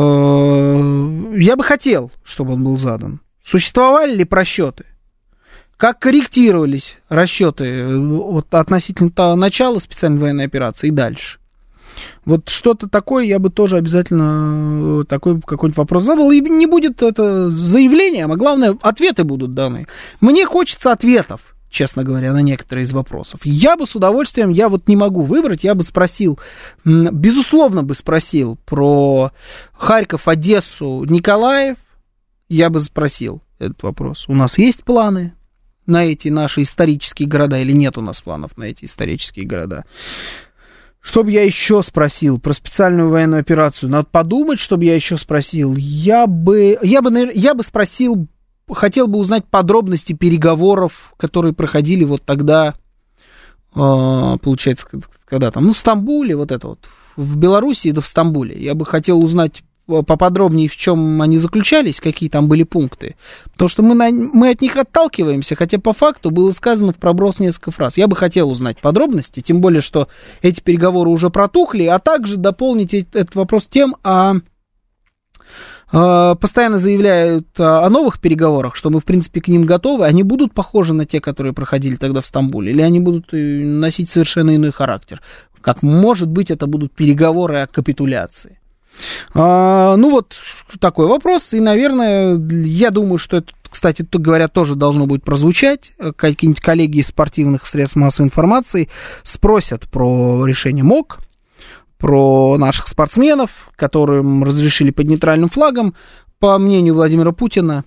я бы хотел, чтобы он был задан. Существовали ли просчеты? Как корректировались расчеты вот, относительно начала специальной военной операции и дальше? Вот что-то такое я бы тоже обязательно такой какой-нибудь вопрос задал. И не будет это заявлением, а главное, ответы будут даны. Мне хочется ответов, честно говоря, на некоторые из вопросов. Я бы с удовольствием, я вот не могу выбрать, я бы спросил, безусловно бы спросил про Харьков, Одессу, Николаев. Я бы спросил этот вопрос. У нас есть планы на эти наши исторические города или нет у нас планов на эти исторические города? Чтобы я еще спросил про специальную военную операцию, надо подумать, чтобы я еще спросил. Я бы, я бы, я бы спросил, хотел бы узнать подробности переговоров, которые проходили вот тогда, получается, когда там, ну, в Стамбуле, вот это вот, в Белоруссии, да в Стамбуле. Я бы хотел узнать поподробнее, в чем они заключались, какие там были пункты. Потому что мы, на, мы от них отталкиваемся, хотя по факту было сказано в проброс несколько фраз. Я бы хотел узнать подробности, тем более, что эти переговоры уже протухли, а также дополнить этот вопрос тем, а, а постоянно заявляют о новых переговорах, что мы, в принципе, к ним готовы. Они будут похожи на те, которые проходили тогда в Стамбуле, или они будут носить совершенно иной характер? Как, может быть, это будут переговоры о капитуляции? А, ну вот такой вопрос, и, наверное, я думаю, что это, кстати, тут, говорят, тоже должно будет прозвучать. Какие-нибудь коллеги из спортивных средств массовой информации спросят про решение МОК, про наших спортсменов, которым разрешили под нейтральным флагом. По мнению Владимира Путина,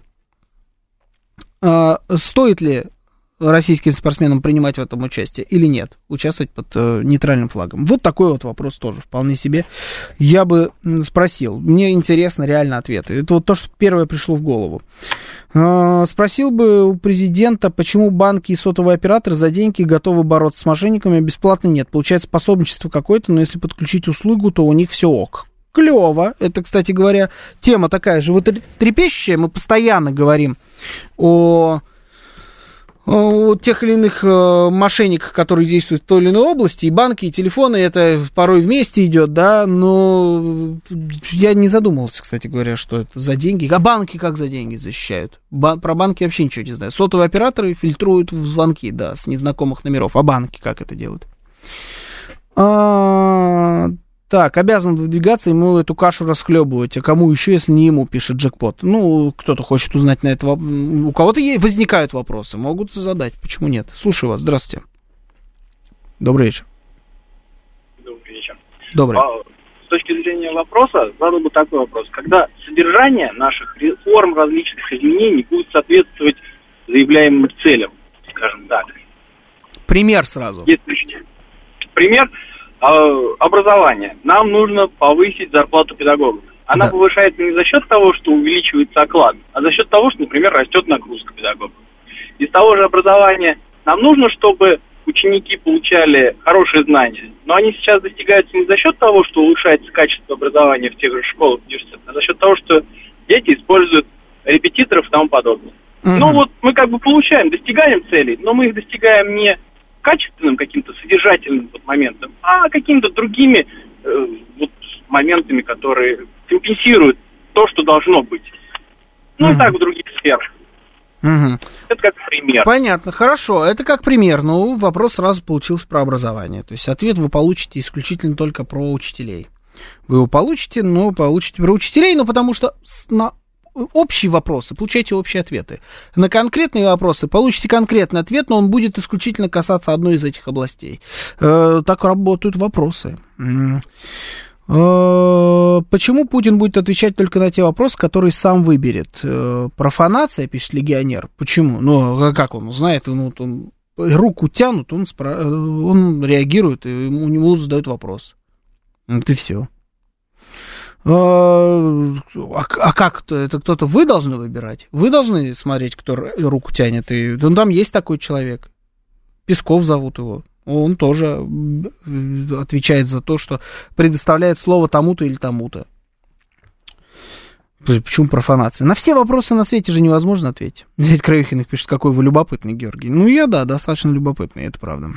а, стоит ли российским спортсменам принимать в этом участие или нет, участвовать под э, нейтральным флагом? Вот такой вот вопрос тоже вполне себе я бы спросил. Мне интересно реально ответы. Это вот то, что первое пришло в голову. Э, спросил бы у президента, почему банки и сотовые операторы за деньги готовы бороться с мошенниками, а бесплатно нет. Получается пособничество какое-то, но если подключить услугу, то у них все ок. Клево. Это, кстати говоря, тема такая животрепещущая. Мы постоянно говорим о о тех или иных э, мошенниках, которые действуют в той или иной области, и банки, и телефоны, это порой вместе идет, да, но я не задумывался, кстати говоря, что это за деньги. А банки как за деньги защищают? Ба- про банки вообще ничего не знаю. Сотовые операторы фильтруют звонки, да, с незнакомых номеров. А банки как это делают? А, Так, обязан выдвигаться, ему эту кашу расхлебывать. А кому еще, если не ему, пишет Джекпот. Ну, кто-то хочет узнать на это. У кого-то возникают вопросы, могут задать. Почему нет? Слушаю вас. Здравствуйте. Добрый вечер. Добрый вечер. Добрый. А, с точки зрения вопроса, задал бы такой вопрос. Когда содержание наших реформ, различных изменений будет соответствовать заявляемым целям, скажем так. Пример сразу. Есть пример. Образование. Нам нужно повысить зарплату педагогов. Она да. повышается не за счет того, что увеличивается оклад, а за счет того, что, например, растет нагрузка педагогов. Из того же образования нам нужно, чтобы ученики получали хорошие знания, но они сейчас достигаются не за счет того, что улучшается качество образования в тех же школах, университетах, а за счет того, что дети используют репетиторов и тому подобное. Mm-hmm. Ну вот мы как бы получаем, достигаем целей, но мы их достигаем не качественным каким-то содержательным вот моментом, а какими-то другими э, вот моментами, которые компенсируют то, что должно быть. Ну mm-hmm. и так в других сферах. Mm-hmm. Это как пример. Понятно, хорошо, это как пример, но вопрос сразу получился про образование. То есть ответ вы получите исключительно только про учителей. Вы его получите, но получите про учителей, но потому что на общие вопросы получаете общие ответы. На конкретные вопросы получите конкретный ответ, но он будет исключительно касаться одной из этих областей. Э, так работают вопросы. Э, почему Путин будет отвечать только на те вопросы, которые сам выберет? Э, профанация, пишет легионер. Почему? Ну, как он узнает? Он, он, руку тянут, он, спро... он реагирует, и ему, ему задают вопрос. Вот и все. А, а как это? Это кто-то вы должны выбирать? Вы должны смотреть, кто руку тянет. И, ну, там есть такой человек. Песков зовут его. Он тоже отвечает за то, что предоставляет слово тому-то или тому-то. Почему профанация? На все вопросы на свете же невозможно ответить. Зять Краюхиных пишет, какой вы любопытный, Георгий. Ну, я, да, достаточно любопытный, это правда.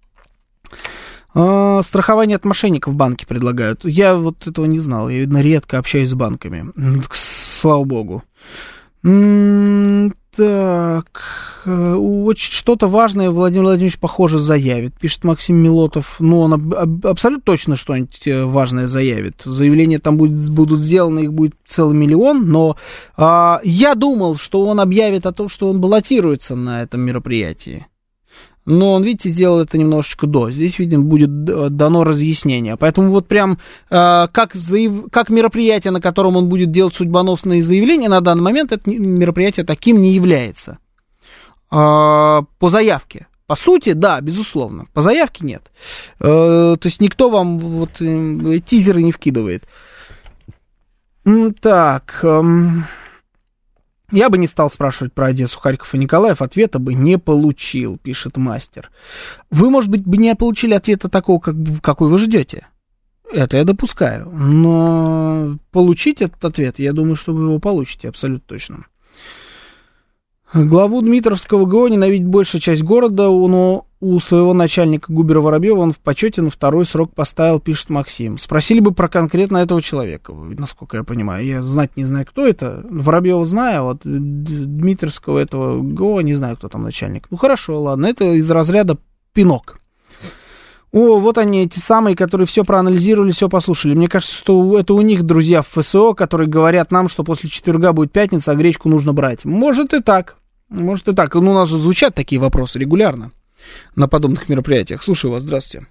А, страхование от мошенников в банке предлагают. Я вот этого не знал. Я, видно, редко общаюсь с банками. Слава богу. М-м- так. Очень что-то важное Владимир Владимирович, похоже, заявит. Пишет Максим Милотов. Ну, он аб- абсолютно точно что-нибудь важное заявит. Заявления там будет, будут сделаны, их будет целый миллион. Но а, я думал, что он объявит о том, что он баллотируется на этом мероприятии. Но он, видите, сделал это немножечко до. Здесь, видимо, будет дано разъяснение. Поэтому вот прям э, как, заяв... как мероприятие, на котором он будет делать судьбоносные заявления, на данный момент это мероприятие таким не является. Э, по заявке. По сути, да, безусловно. По заявке нет. Э, то есть никто вам вот, э, тизеры не вкидывает. Так... Э... Я бы не стал спрашивать про Одессу, Харьков и Николаев, ответа бы не получил, пишет мастер. Вы, может быть, бы не получили ответа такого, как, какой вы ждете. Это я допускаю. Но получить этот ответ, я думаю, что вы его получите, абсолютно точно. Главу Дмитровского ГО ненавидит большая часть города, но у своего начальника Губера Воробьева он в почете на второй срок поставил, пишет Максим. Спросили бы про конкретно этого человека, насколько я понимаю. Я знать не знаю, кто это. Воробьева знаю, а вот Дмитровского этого ГО не знаю, кто там начальник. Ну хорошо, ладно, это из разряда пинок. О, вот они, эти самые, которые все проанализировали, все послушали. Мне кажется, что это у них друзья в ФСО, которые говорят нам, что после четверга будет пятница, а гречку нужно брать. Может и так. Может и так. Ну, у нас же звучат такие вопросы регулярно на подобных мероприятиях. Слушаю вас, здравствуйте.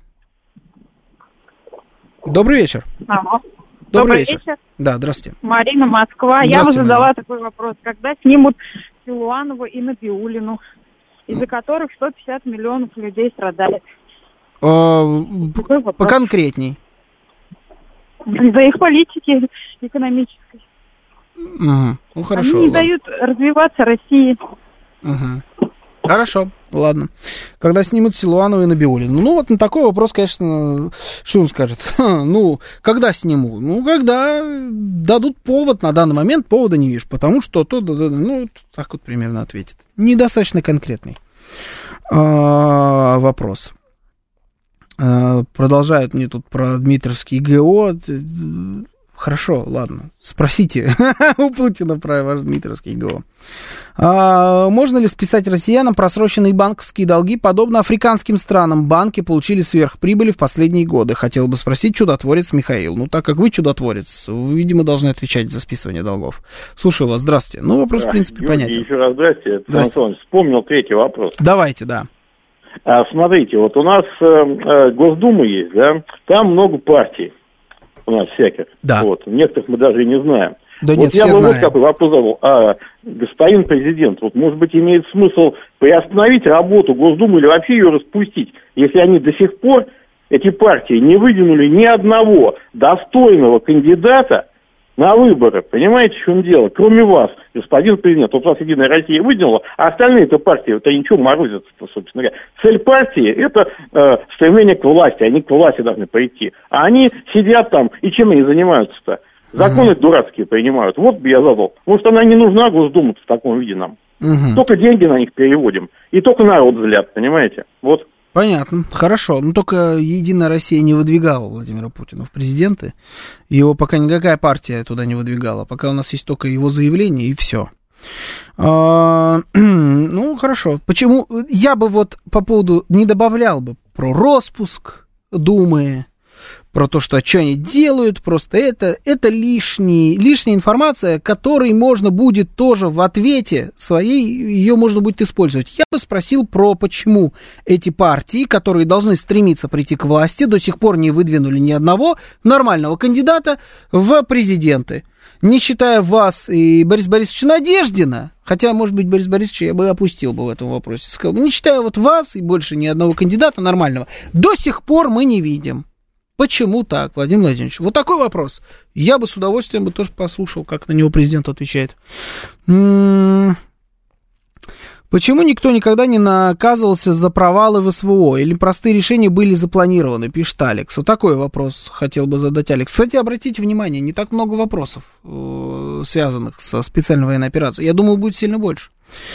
Добрый вечер. Алло. Добрый, Добрый вечер. вечер. Да, здравствуйте. Марина, Москва. Я бы задала Марина. такой вопрос. Когда снимут Силуанову и Набиуллину, из-за которых сто пятьдесят миллионов людей страдает? А, поконкретней. Из-за их политики экономической. Угу. Ну, хорошо. Они не ладно. дают развиваться России. Угу. Хорошо, ладно. Когда снимут Силуанову и Набиуллину. Ну, вот на такой вопрос, конечно, что он скажет? Ну, когда сниму? Ну, когда дадут повод, на данный момент повода не вижу, потому что то, ну, так вот примерно ответит. Недостаточно конкретный а, вопрос. А, продолжают мне тут про Дмитровский ГО. Хорошо, ладно. Спросите у Путина про ваш Дмитровский ГО. А, можно ли списать россиянам просроченные банковские долги, подобно африканским странам? Банки получили сверхприбыли в последние годы. Хотел бы спросить чудотворец Михаил. Ну, так как вы чудотворец, вы, видимо, должны отвечать за списывание долгов. Слушаю вас, здравствуйте. Ну, вопрос, да, в принципе, Юрий, понятен. Еще раз здрасте. Антон, вспомнил третий вопрос. Давайте, да. А, смотрите, вот у нас э, э, Госдума есть, да? Там много партий. У нас всяких. Да. Вот. Некоторых мы даже и не знаем. Да вот нет, я все бы знаем. вот какой вопрос задал. А, господин президент, вот может быть имеет смысл приостановить работу Госдумы или вообще ее распустить, если они до сих пор, эти партии, не выдвинули ни одного достойного кандидата на выборы. Понимаете, в чем дело? Кроме вас, господин президент. Вот вас Единая Россия выдвинула, а остальные-то партии, это ничего морозятся-то, собственно говоря. Цель партии – это э, стремление к власти. Они к власти должны прийти. А они сидят там, и чем они занимаются-то? Законы mm-hmm. дурацкие принимают. Вот бы я задал. Может, она не нужна, Госдума в таком виде нам. Mm-hmm. Только деньги на них переводим. И только народ злят, понимаете? Вот. Понятно, хорошо. Но только Единая Россия не выдвигала Владимира Путина в президенты. Его пока никакая партия туда не выдвигала. Пока у нас есть только его заявление, и все. А, ну, хорошо. Почему? Я бы вот по поводу не добавлял бы про распуск Думы, про то, что, что они делают, просто это, это лишний, лишняя информация, которой можно будет тоже в ответе своей, ее можно будет использовать. Я бы спросил про почему эти партии, которые должны стремиться прийти к власти, до сих пор не выдвинули ни одного нормального кандидата в президенты. Не считая вас и Бориса Борисовича Надеждина, хотя, может быть, Борис Борисович я бы опустил бы в этом вопросе, сказал, не считая вот вас и больше ни одного кандидата нормального, до сих пор мы не видим. Почему так, Владимир Владимирович? Вот такой вопрос. Я бы с удовольствием бы тоже послушал, как на него президент отвечает. М-м- Почему никто никогда не наказывался за провалы в СВО? Или простые решения были запланированы, пишет Алекс. Вот такой вопрос хотел бы задать Алекс. Кстати, обратите внимание, не так много вопросов, э- связанных со специальной военной операцией. Я думал, будет сильно больше.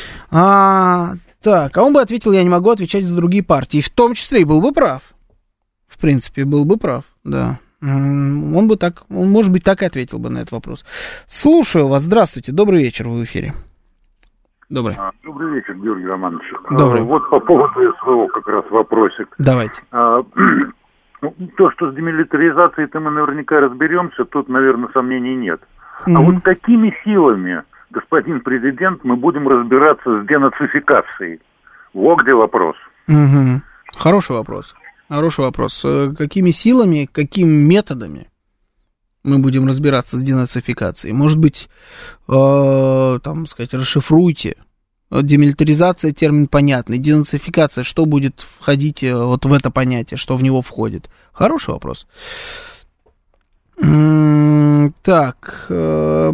А, так, а он бы ответил, я не могу отвечать за другие партии. В том числе и был бы прав. В принципе, был бы прав, да. Он бы так, он, может быть, так и ответил бы на этот вопрос. Слушаю вас, здравствуйте, добрый вечер, вы в эфире. Добрый. А, добрый вечер, Георгий Романович. Добрый. А, вот по поводу СВО как раз вопросик. Давайте. А, то, что с демилитаризацией-то мы наверняка разберемся, тут, наверное, сомнений нет. Mm-hmm. А вот какими силами, господин президент, мы будем разбираться с денацификацией? Вот где вопрос. Mm-hmm. Хороший вопрос. Хороший вопрос. Какими силами, какими методами мы будем разбираться с денацификацией? Может быть, э, там, сказать, расшифруйте. Демилитаризация — термин понятный. Денацификация — что будет входить вот в это понятие, что в него входит? Хороший вопрос. М-м, так... Э,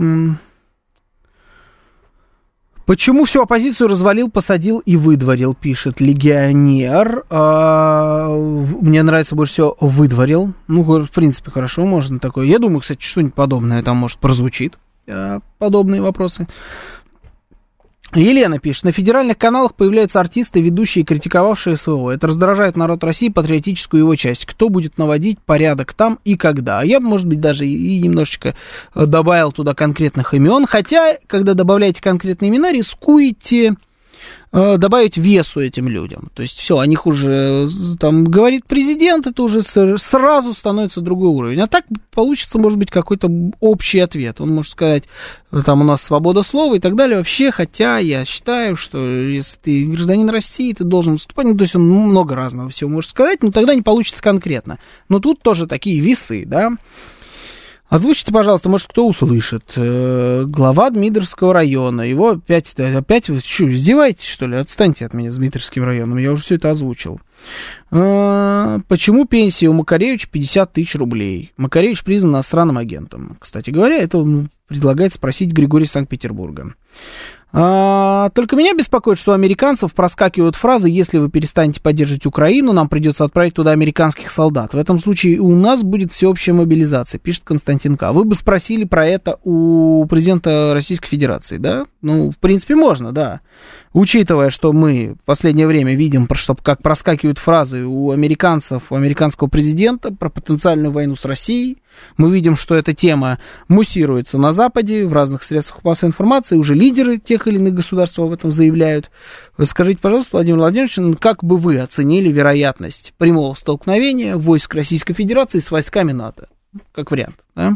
Почему всю оппозицию развалил, посадил и выдворил, пишет легионер. А, мне нравится больше всего выдворил. Ну, в принципе, хорошо, можно такое. Я думаю, кстати, что-нибудь подобное там, может, прозвучит. Подобные вопросы. Елена пишет, на федеральных каналах появляются артисты, ведущие, критиковавшие СВО. Это раздражает народ России, патриотическую его часть. Кто будет наводить порядок там и когда? А я бы, может быть, даже и немножечко добавил туда конкретных имен. Хотя, когда добавляете конкретные имена, рискуете э, добавить весу этим людям. То есть, все, о них уже, там, говорит президент, это уже сразу становится другой уровень. А так получится, может быть, какой-то общий ответ. Он может сказать, там у нас свобода слова и так далее. Вообще, хотя я считаю, что если ты гражданин России, ты должен выступать. Ну, то есть он много разного всего может сказать, но тогда не получится конкретно. Но тут тоже такие весы, да. Озвучите, пожалуйста, может, кто услышит. Глава Дмитровского района. Его опять, опять вы что, издеваетесь, что ли? Отстаньте от меня с Дмитровским районом. Я уже все это озвучил. Почему пенсия у Макаревича пятьдесят тысяч рублей? Макаревич признан иностранным агентом. Кстати говоря, это он предлагает спросить Григорий из Санкт-Петербурга. А, только меня беспокоит, что у американцев проскакивают фразы: если вы перестанете поддерживать Украину, нам придется отправить туда американских солдат. В этом случае у нас будет всеобщая мобилизация, пишет Константин К. Вы бы спросили про это у президента Российской Федерации, да? Ну, в принципе, можно, да. Учитывая, что мы в последнее время видим, что, как проскакивают фразы у американцев, у американского президента про потенциальную войну с Россией, мы видим, что эта тема муссируется на Западе, в разных средствах массовой информации, уже лидеры тех или иных государств об этом заявляют. Скажите, пожалуйста, Владимир Владимирович, как бы вы оценили вероятность прямого столкновения войск Российской Федерации с войсками НАТО? Как вариант, да?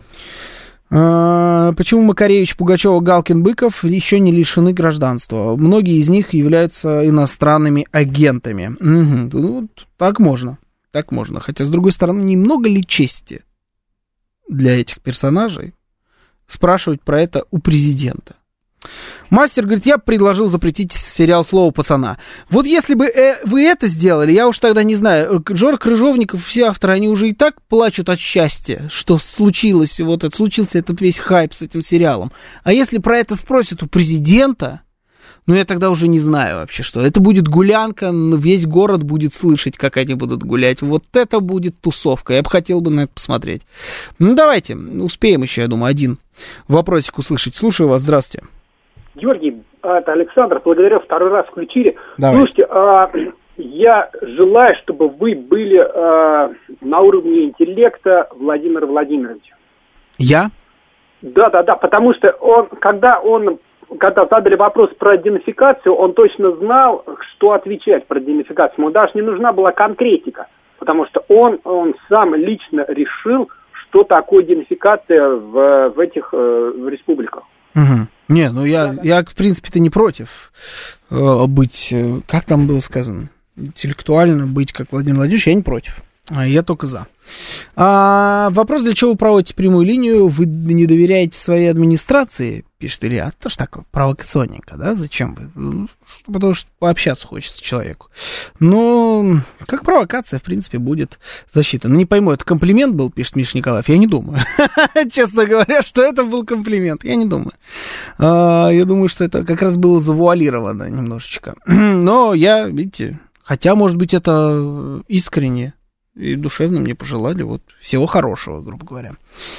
А, почему Макаревич, Пугачева, Галкин, Быков еще не лишены гражданства? Многие из них являются иностранными агентами. Угу. Ну, так можно, так можно. Хотя, с другой стороны, немного ли чести для этих персонажей спрашивать про это у президента? Мастер говорит, я предложил запретить сериал «Слово пацана». Вот если бы э, вы это сделали, я уж тогда не знаю, Жорж Крыжовников, все авторы, они уже и так плачут от счастья, что случилось, вот это, случился этот весь хайп с этим сериалом. А если про это спросят у президента, ну я тогда уже не знаю вообще, что. Это будет гулянка, весь город будет слышать, как они будут гулять. Вот это будет тусовка, я бы хотел бы на это посмотреть. Ну давайте, успеем еще, я думаю, один вопросик услышать. Слушаю вас, здравствуйте. Георгий, это Александр, благодарю, второй раз включили. Давай. Слушайте, а, я желаю, чтобы вы были а, на уровне интеллекта Владимира Владимировича. Я? Да, да, да, потому что он, когда он, когда задали вопрос про денацификацию, он точно знал, что отвечать про денацификацию. Ему даже не нужна была конкретика, потому что он, он сам лично решил, что такое денацификация в, в этих э, в республиках. Угу. Не, ну я, я, в принципе-то не против э, быть, э, как там было сказано, интеллектуально быть, как Владимир Владимирович, я не против, а я только за. А, вопрос, для чего вы проводите прямую линию, вы не доверяете своей администрации, пишет Илья, тоже так провокационненько, да, зачем вы? Потому что пообщаться хочется человеку. Но как провокация, в принципе, будет засчитана. Не пойму, это комплимент был, пишет Миша Николаев, я не думаю, честно говоря, что это был комплимент, я не думаю. А, я думаю, что это как раз было завуалировано немножечко. Но я, видите, хотя, может быть, это искренне и душевно мне пожелали вот всего хорошего, грубо говоря.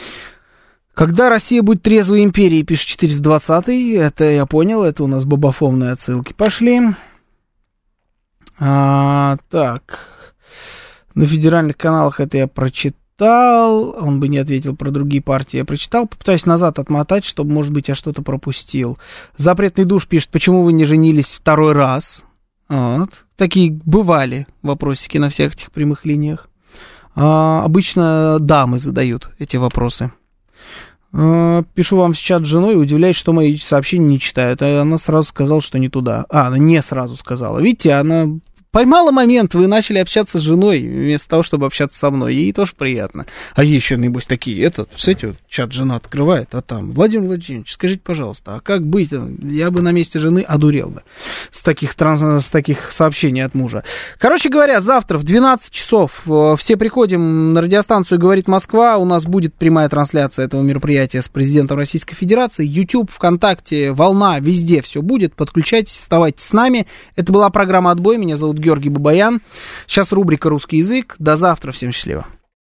Когда Россия будет трезвой империей, пишет четыреста двадцатый, это я понял, это у нас бабафомные отсылки пошли. А, так, на федеральных каналах это я прочитал, он бы не ответил про другие партии, я прочитал, попытаюсь назад отмотать, чтобы, может быть, я что-то пропустил. Запретный душ пишет, почему вы не женились второй раз? Вот. Такие бывали вопросики на всех этих прямых линиях. А, обычно дамы задают эти вопросы. А, пишу вам в чат с женой, удивляюсь, что мои сообщения не читают. А она сразу сказала, что не туда. А, она не сразу сказала. Видите, она поймала момент, вы начали общаться с женой, вместо того, чтобы общаться со мной. Ей тоже приятно. А ей еще, небось, такие, этот, кстати, вот чат жена открывает, а там, Владимир Владимирович, скажите, пожалуйста, а как быть? Я бы на месте жены одурел бы с таких, с таких сообщений от мужа. Короче говоря, завтра в двенадцать часов все приходим на радиостанцию «Говорит Москва». У нас будет прямая трансляция этого мероприятия с президентом Российской Федерации. YouTube, ВКонтакте, Волна, везде все будет. Подключайтесь, оставайтесь с нами. Это была программа «Отбой». Меня зовут Георгий Бабаян. Сейчас рубрика «Русский язык». До завтра. Всем счастливо.